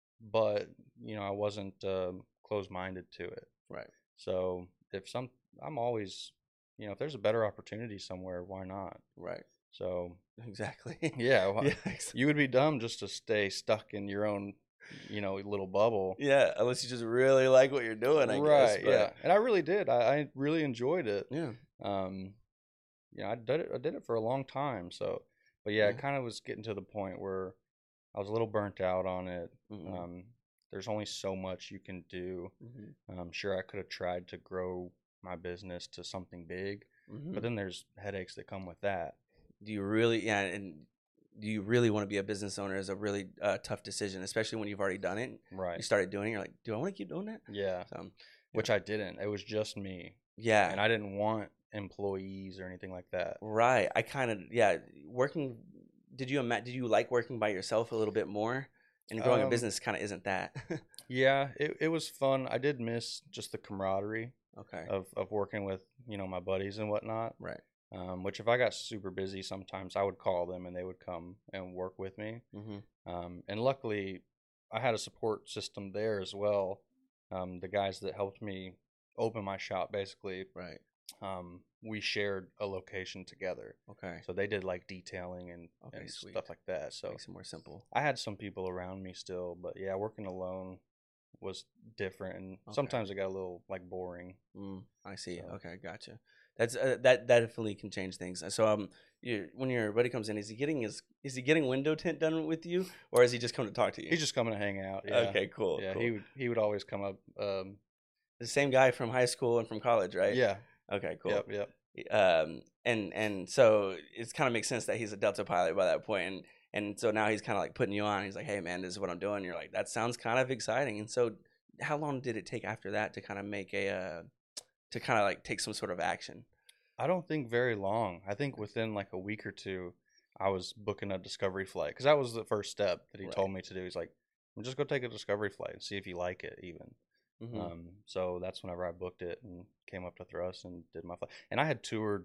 but you know, I wasn't um closed-minded to it. Right. So if some, I'm always, you know, if there's a better opportunity somewhere, why not? Right. So Exactly. yeah, Yeah. wh- ex- you would be dumb just to stay stuck in your own, you know, little bubble. Yeah. Unless you just really like what you're doing, I guess. Right. But Yeah. And I really did. I, I really enjoyed it. yeah. Um, yeah, I did it. I did it for a long time. So, but yeah, Yeah. it kind of was getting to the point where I was a little burnt out on it. Hmm. Um, there's only so much you can do. Hmm. I'm sure I could have tried to grow my business to something big, but Hmm. then there's headaches that come with that. Do you really? Yeah. And do you really want to be a business owner? Is a really uh, tough decision, especially when you've already done it. You Right. started doing it. You're like, do I want to keep doing that? Yeah. So, yeah. Which I didn't. It was just me, Yeah. and I didn't want employees or anything like that. Right. I kind of yeah. Working. Did you ima- Did you like working by yourself a little bit more? And growing a Um, business kind of isn't that. yeah, it, it was fun. I did miss just the camaraderie Okay. of, of working with, you know, my buddies and whatnot. Right. Um, which if I got super busy sometimes I would call them and they would come and work with me. Mm-hmm. Um, and luckily I had a support system there as well. Um, the guys that helped me open my shop basically, Right. um, we shared a location together. Okay. So they did like detailing and, Okay. and Sweet. stuff like that. So Makes it more simple. I had some people around me still, but yeah, working alone was different, and Okay. sometimes it got a little like boring. Mm, I see. So Okay, gotcha. That's uh, that that definitely can change things. So um, you when your buddy comes in, is he getting his is he getting window tint done with you, or is he just come to talk to you? he's just coming to hang out. Yeah, Okay, cool, yeah. cool. He would he would always come up. Um, The same guy from high school and from college, right? yeah, Okay, cool. yep, yep. Um, and and so it kind of makes sense that he's a Delta pilot by that point, and and so now he's kind of like putting you on. He's like, hey man, this is what I'm doing. You're like, that sounds kind of exciting. And so, how long did it take after that to kind of make a uh, to kind of like take some sort of action? I don't think very long. I think within like a week or two, I was booking a discovery flight because that was the first step that he Right. told me to do. He's like, "Well, just go take a discovery flight and see if you like it, even." Mm-hmm. Um, so that's whenever I booked it and came up to Thrust and did my flight. And I had toured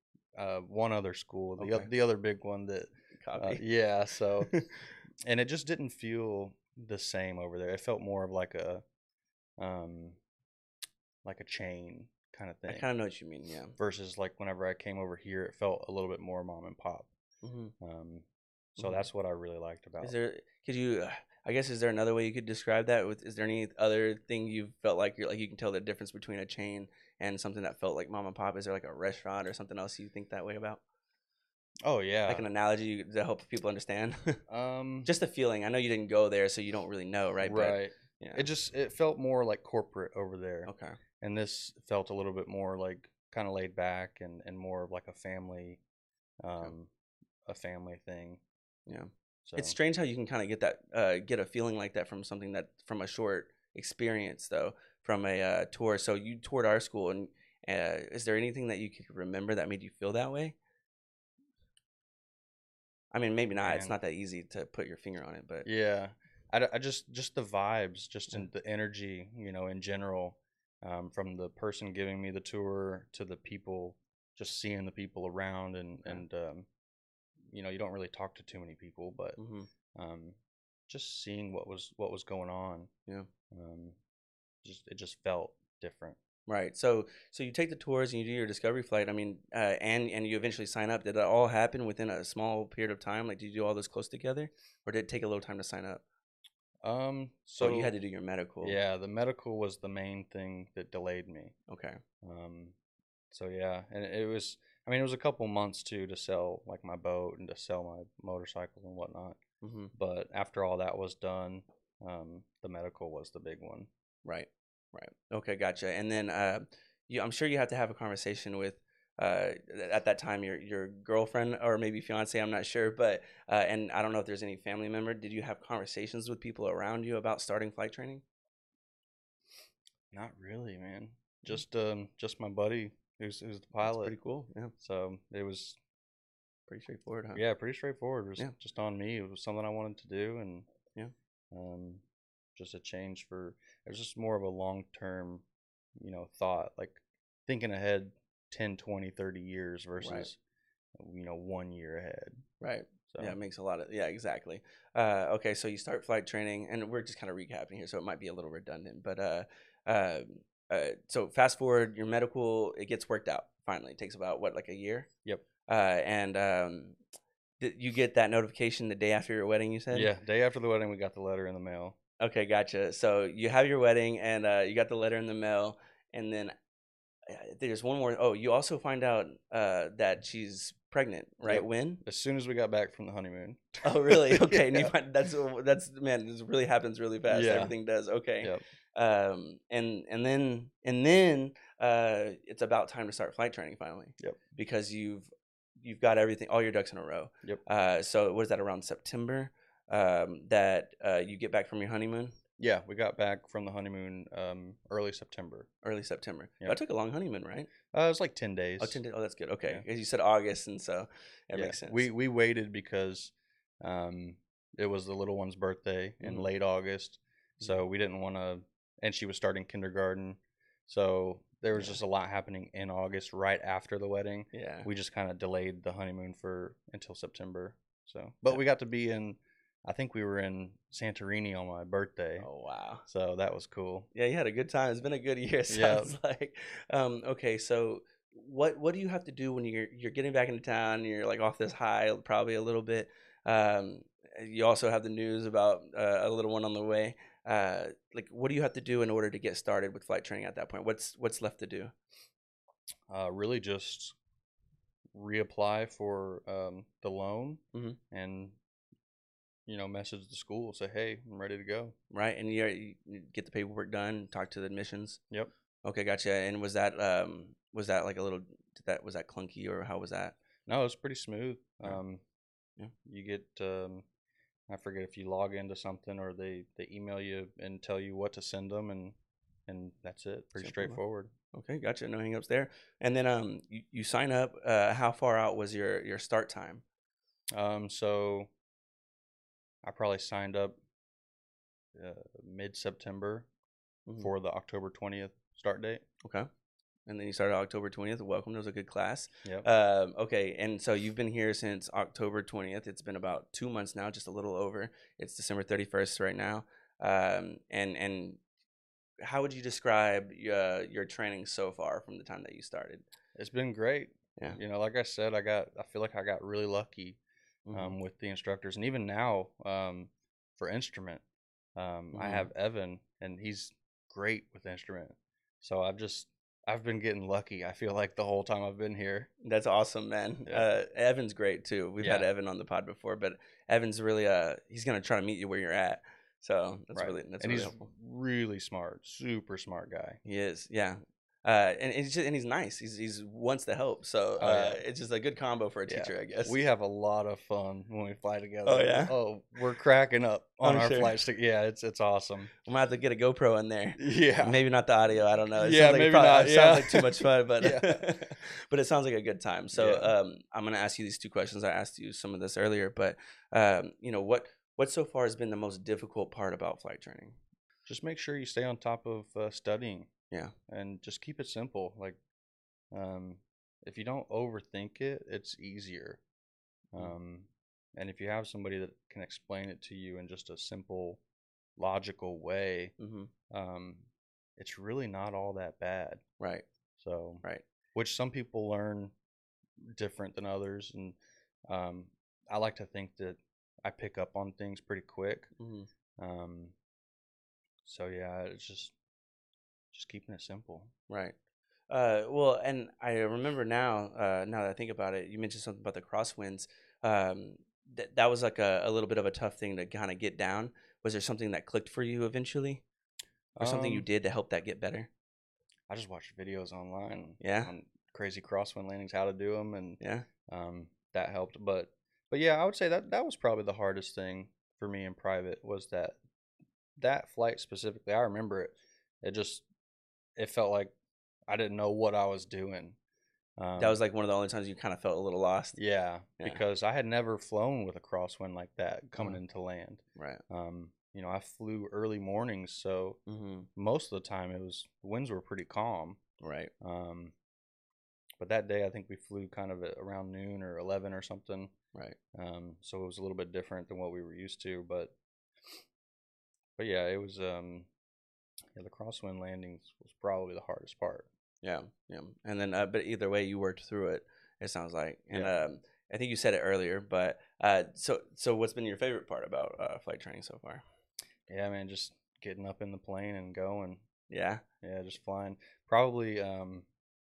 uh, one other school, the Okay. oth- the other big one that, uh, Copy. yeah. So, and it just didn't feel the same over there. It felt more of like a, um, like a chain kind of I thing kind of know what you mean. Yeah. versus like whenever I came over here, it felt a little bit more mom and pop. Mm-hmm. Um, so Mm-hmm. that's what I really liked Is about. there? Could you? Uh, I guess is there another way you could describe that? With is there any other thing you felt like you're like you can tell the difference between a chain and something that felt like mom and pop? Is there like a restaurant or something else you think that way about? Oh Like yeah. an analogy to help people understand? Um, Just the feeling. I know you didn't go there, so you don't really know, right? But right. yeah. It just it felt more like corporate over there, Okay. and this felt a little bit more like kind of laid back and and more of like a family, Okay. um, a family thing. Yeah. It's So strange how you can kind of get that, uh, get a feeling like that from something that from a short experience, though, from a uh, tour. So you toured our school, and uh, is there anything that you could remember that made you feel that way? I mean, maybe not. It's man, not that easy to put your finger on it, but yeah. I, d- I just just the vibes, just yeah. in the energy, you know, in general, um, from the person giving me the tour to the people, just seeing the people around, and Okay. and um, you know, you don't really talk to too many people, but Hmm. um, just seeing what was what was going on, Yeah. um, just it just felt different. Right. So so you take the tours and you do your discovery flight. I mean, uh, and and you eventually sign up. Did that all happen within a small period of time? Like, did you do all this close together, or did it take a little time to sign up? Um, Oh, you had so to do your medical. yeah, the medical was the main thing that delayed me. Okay. Um, so yeah, and it was, I mean, it was a couple months too to sell like my boat and to sell my motorcycle and whatnot. Mm-hmm. But after all that was done, um, the medical was the big one. Right. Right. Okay, gotcha. And then uh, you, I'm sure you have to have a conversation with uh, th- at that time your your girlfriend or maybe fiance. I'm not sure, but uh, and I don't know if there's any family member. Did you have conversations with people around you about starting flight training? Not really, man. Mm. Just um, just my buddy who's who's the That's pilot. pretty cool. Yeah, So it was, pretty straightforward, huh? yeah, pretty straightforward. It was Yeah, just on me. It was something I wanted to do, and yeah, um, just a change for. It was just more of a long term, you know, thought, like thinking ahead ten, twenty, thirty years right, versus, you know, one year ahead. right. Yeah, So it makes a lot of yeah, exactly. Uh, okay, so you start flight training, and we're just kind of recapping here, so it might be a little redundant, but uh, uh, uh, so fast forward, your medical it gets worked out finally. It takes about what like a year. yep. Uh, and um, th- you get that notification the day after your wedding, you said? Yeah, day after the wedding, we got the letter in the mail. Okay, gotcha. So you have your wedding, and uh, you got the letter in the mail, and then uh, there's one more. Oh, you also find out uh, that she's pregnant, right? Yep. When? As soon as we got back from the honeymoon. Oh, really? Okay, and you Yeah. find that's that's man, this really happens really fast. Yeah. Everything does. Okay. Yep. Um, and and then and then uh, it's about time to start flight training finally. Yep. Because you've you've got everything, all your ducks in a row. Yep. Uh, so what is that around September? Um, that uh, you get back from your honeymoon, Yeah, we got back from the honeymoon um early September. early September. Yep. That took a long honeymoon, right? Uh, it was like ten days. Oh, ten days. Oh, that's good. Okay, Yeah. 'cause you said August, and so that Yeah. makes sense. We we waited because um it was the little one's birthday in Mhm. late August. So we didn't want to, and she was starting kindergarten. So there was Yeah. just a lot happening in August right after the wedding. Yeah. We just kind of delayed the honeymoon for until September. So, but Yeah. we got to be in, I think we were in Santorini on my birthday. Oh, wow. So that was cool. Yeah, you had a good time. It's been a good year. Yeah. Sounds like. Um, okay, so what what do you have to do when you're you're getting back into town? You're like off this high, probably a little bit. Um, you also have the news about uh, a little one on the way. Uh, like, what do you have to do in order to get started with flight training at that point? What's what's left to do? Uh, really just reapply for um, the loan Mhm. and, you know, message the school, say, hey, I'm ready to go. Right, and you you get the paperwork done, talk to the admissions. Yep. Okay, gotcha. And was that um was that like a little did that was that clunky or how was that? No, it's pretty smooth. Yeah. Um, Yeah. you get, um, I forget if you log into something or they, they email you and tell you what to send them, and and that's it. Pretty Simple enough. straightforward. Okay, gotcha. No hangups there. And then um you, you sign up. Uh, how far out was your your start time? Um, so I probably signed up uh, mid September Mhm. for the October twentieth start date. Okay. And then you started October twentieth. Welcome. It was a good class. Yep. Um, okay. And so you've been here since October twentieth. It's been about two months now, just a little over. It's December thirty-first right now. Um, and, and how would you describe uh, your training so far from the time that you started? It's been great. Yeah. You know, like I said, I got, I feel like I got really lucky Mhm. um, with the instructors. And even now, um, for instrument, um, I Mhm. have Evan, and he's great with instrument. So I've just, I've been getting lucky, I feel like, the whole time I've been here. That's awesome, man. Yeah. Uh, Evan's great too. We've had Yeah. Evan on the pod before, but Evan's really uh he's gonna try to meet you where you're at. So that's Right. really that's and really he's helpful. really smart, super smart guy. He is, yeah. Uh, and and he's just, and he's nice. He's he's wants to help. So Oh, uh, yeah. it's just a good combo for a Yeah. teacher, I guess. We have a lot of fun when we fly together. Oh, yeah? Oh, we're cracking up on I'm our sure. flights. To, yeah, it's it's awesome. I'm gonna have to get a GoPro in there. Yeah. Maybe not the audio. I don't know. It Yeah, sounds like it maybe probably, not, It yeah. sounds like too much fun, but Yeah. but it sounds like a good time. So Yeah. um, I'm gonna ask you these two questions. I asked you some of this earlier, but um, you know what what so far has been the most difficult part about flight training? Just make sure you stay on top of uh, studying. Yeah. And just keep it simple. Like, um, if you don't overthink it, it's easier. Mm. Um, and if you have somebody that can explain it to you in just a simple, logical way, Mm-hmm. um, it's really not all that bad. Right. So, Right. which some people learn different than others, and um, I like to think that I pick up on things pretty quick. Mm-hmm. Um, so yeah, it's just just keeping it simple. Right. Uh, well, and I remember now, uh, now that I think about it, you mentioned something about the crosswinds. Um, that that was like a, a little bit of a tough thing to kind of get down. Was there something that clicked for you eventually, or something you Um, did to help that get better? I just watched videos online Yeah. on crazy crosswind landings, how to do them, and Yeah. um, that helped. But but yeah, I would say that that was probably the hardest thing for me in private was that that flight specifically. I remember it. It just it felt like I didn't know what I was doing. That was Um, like one of the only times you kind of felt a little lost. yeah, Yeah. because I had never flown with a crosswind like that coming Uh, into land. right. Um, you know, I flew early mornings, so Mm-hmm. most of the time it was the winds were pretty calm. Right. Um, but that day I think we flew kind of at around noon or eleven or something. Right. Um, so it was a little bit different than what we were used to, but but yeah, it was um yeah, the crosswind landings was probably the hardest part. Yeah. Yeah. And then, uh, but either way, you worked through it. It sounds like, and Yeah. um, I think you said it earlier, but uh, so so what's been your favorite part about uh, flight training so far? Yeah, man, just getting up in the plane and going. Yeah. Yeah, just flying. Probably um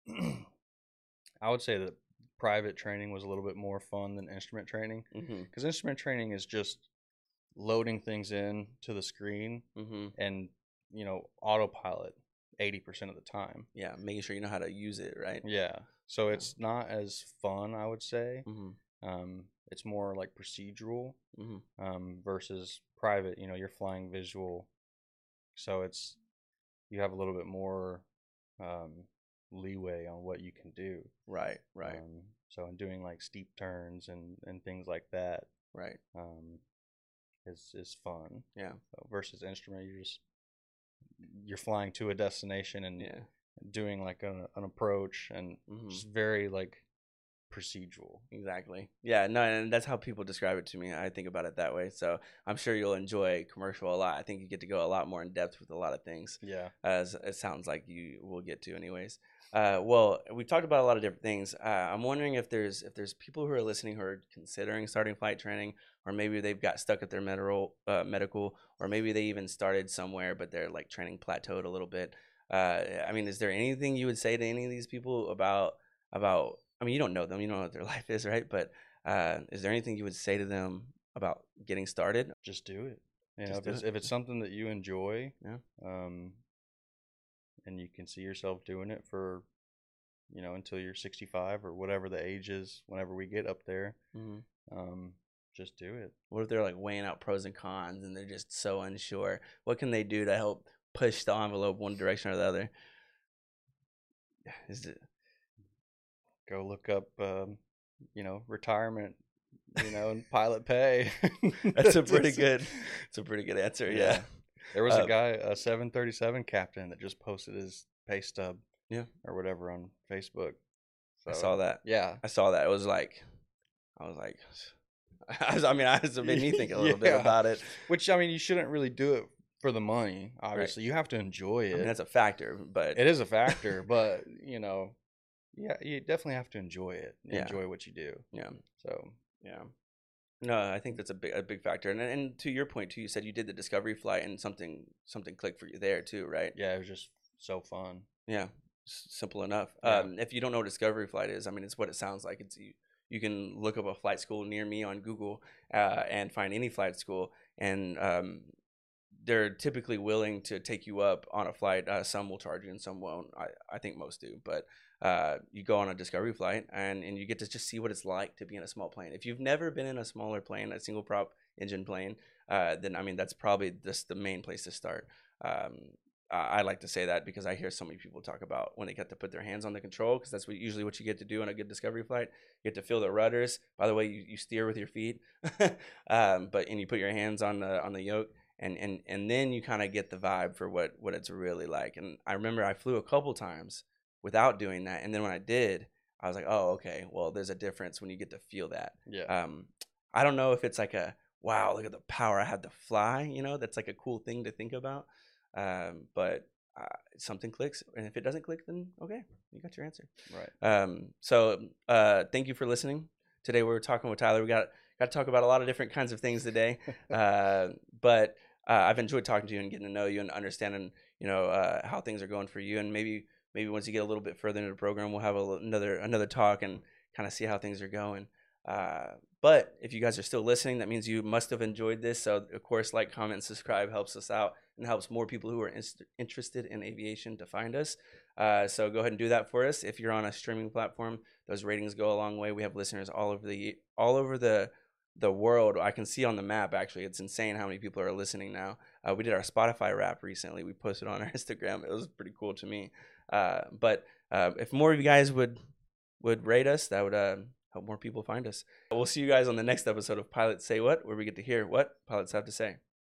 I would say that private training was a little bit more fun than instrument training Mm-hmm. because instrument training is just loading things in to the screen Mm-hmm. and you know autopilot eighty percent of the time. Yeah. Making sure you know how to use it, right? Yeah, so Yeah. it's not as fun, I would say. Mm-hmm. Um, it's more like procedural Mm-hmm. um, versus private. You know, you're flying visual, so it's you have a little bit more um, leeway on what you can do. Right. Right. Um, so in doing like steep turns and and things like that Right. um, is is fun. Yeah. So versus instrument, you're just you're flying to a destination and Yeah. doing like an, an approach and Mm-hmm. just very like procedural. Exactly. Yeah, no, and that's how people describe it to me. I think about it that way. So I'm sure you'll enjoy commercial a lot. I think you get to go a lot more in depth with a lot of things, Yeah. as it sounds like you will get to, anyways. Uh, well, we've talked about a lot of different things. Uh, I'm wondering if there's if there's people who are listening who are considering starting flight training, or maybe they've got stuck at their medical, uh, medical, or maybe they even started somewhere, but their like training plateaued a little bit. Uh, I mean, is there anything you would say to any of these people about about I mean, you don't know them, you don't know what their life is, right? But uh, is there anything you would say to them about getting started? Just do it. You know, Just if do it's it. if it's something that you enjoy, Yeah. um, and you can see yourself doing it for, you know, until you're sixty-five or whatever the age is, whenever we get up there, hmm um, just do it. What if they're like weighing out pros and cons and they're just so unsure? What can they do to help push the envelope one direction or the other? Is it Go look up, um, you know, retirement, you know, and pilot pay. That's a pretty Just- good. It's a pretty good answer. Yeah. Yeah. There was a Um, guy, a seven thirty-seven captain, that just posted his pay stub, Yeah. or whatever on Facebook. I So, saw that. Yeah. I saw that. It was like, I was like, I, was, I mean, I it made me think a little bit Yeah. about it. Which, I mean, you shouldn't really do it for the money. Obviously, you have to enjoy I it. mean, that's a factor, but It is a factor, but you know, yeah, you definitely have to enjoy it. Yeah. Enjoy what you do. yeah. So Yeah. No, I think that's a big a big factor. And and to your point too, you said you did the discovery flight and something something clicked for you there too, right? yeah, it was just so fun. Yeah. S- simple enough. Yeah. Um, if you don't know what discovery flight is, I mean, it's what it sounds like. It's you, you can look up a flight school near me on Google uh, and find any flight school, and um, they're typically willing to take you up on a flight. Uh, some will charge you and some won't. I, I think most do. But uh, you go on a discovery flight and, and you get to just see what it's like to be in a small plane. If you've never been in a smaller plane, a single prop engine plane, uh, then I mean, that's probably just the main place to start. Um, I I like to say that because I hear so many people talk about when they get to put their hands on the control, because that's what usually what you get to do in a good discovery flight. You get to feel the rudders. By the way, you, you steer with your feet, um, but and you put your hands on the on the yoke, and and and then you kind of get the vibe for what what it's really like. And I remember I flew a couple times without doing that, and then when I did, I was like, oh, okay, well, there's a difference when you get to feel that. Yeah. Um, I don't know if it's like a wow, look at the power I had to fly. You know, that's like a cool thing to think about. Um, but uh, something clicks, and if it doesn't click, then okay, you got your answer. Right. Um, so uh, thank you for listening. Today we were talking with Tyler. We got got to talk about a lot of different kinds of things today. uh, but uh, I've enjoyed talking to you and getting to know you and understanding, you know, uh, how things are going for you. And maybe maybe once you get a little bit further into the program, we'll have a, li- another another talk and kind of see how things are going. Uh, but if you guys are still listening, that means you must have enjoyed this. So of course, like, comment, subscribe helps us out and helps more people who are inst- interested in aviation to find us. Uh, so go ahead and do that for us. If you're on a streaming platform, those ratings go a long way. We have listeners all over the all over the the world. I can see on the map, actually. It's insane how many people are listening now. Uh, we did our Spotify wrap recently. We posted on our Instagram. It was pretty cool to me. Uh, but uh, if more of you guys would would rate us, that would uh, help more people find us. We'll see you guys on the next episode of Pilots Say What, where we get to hear what pilots have to say.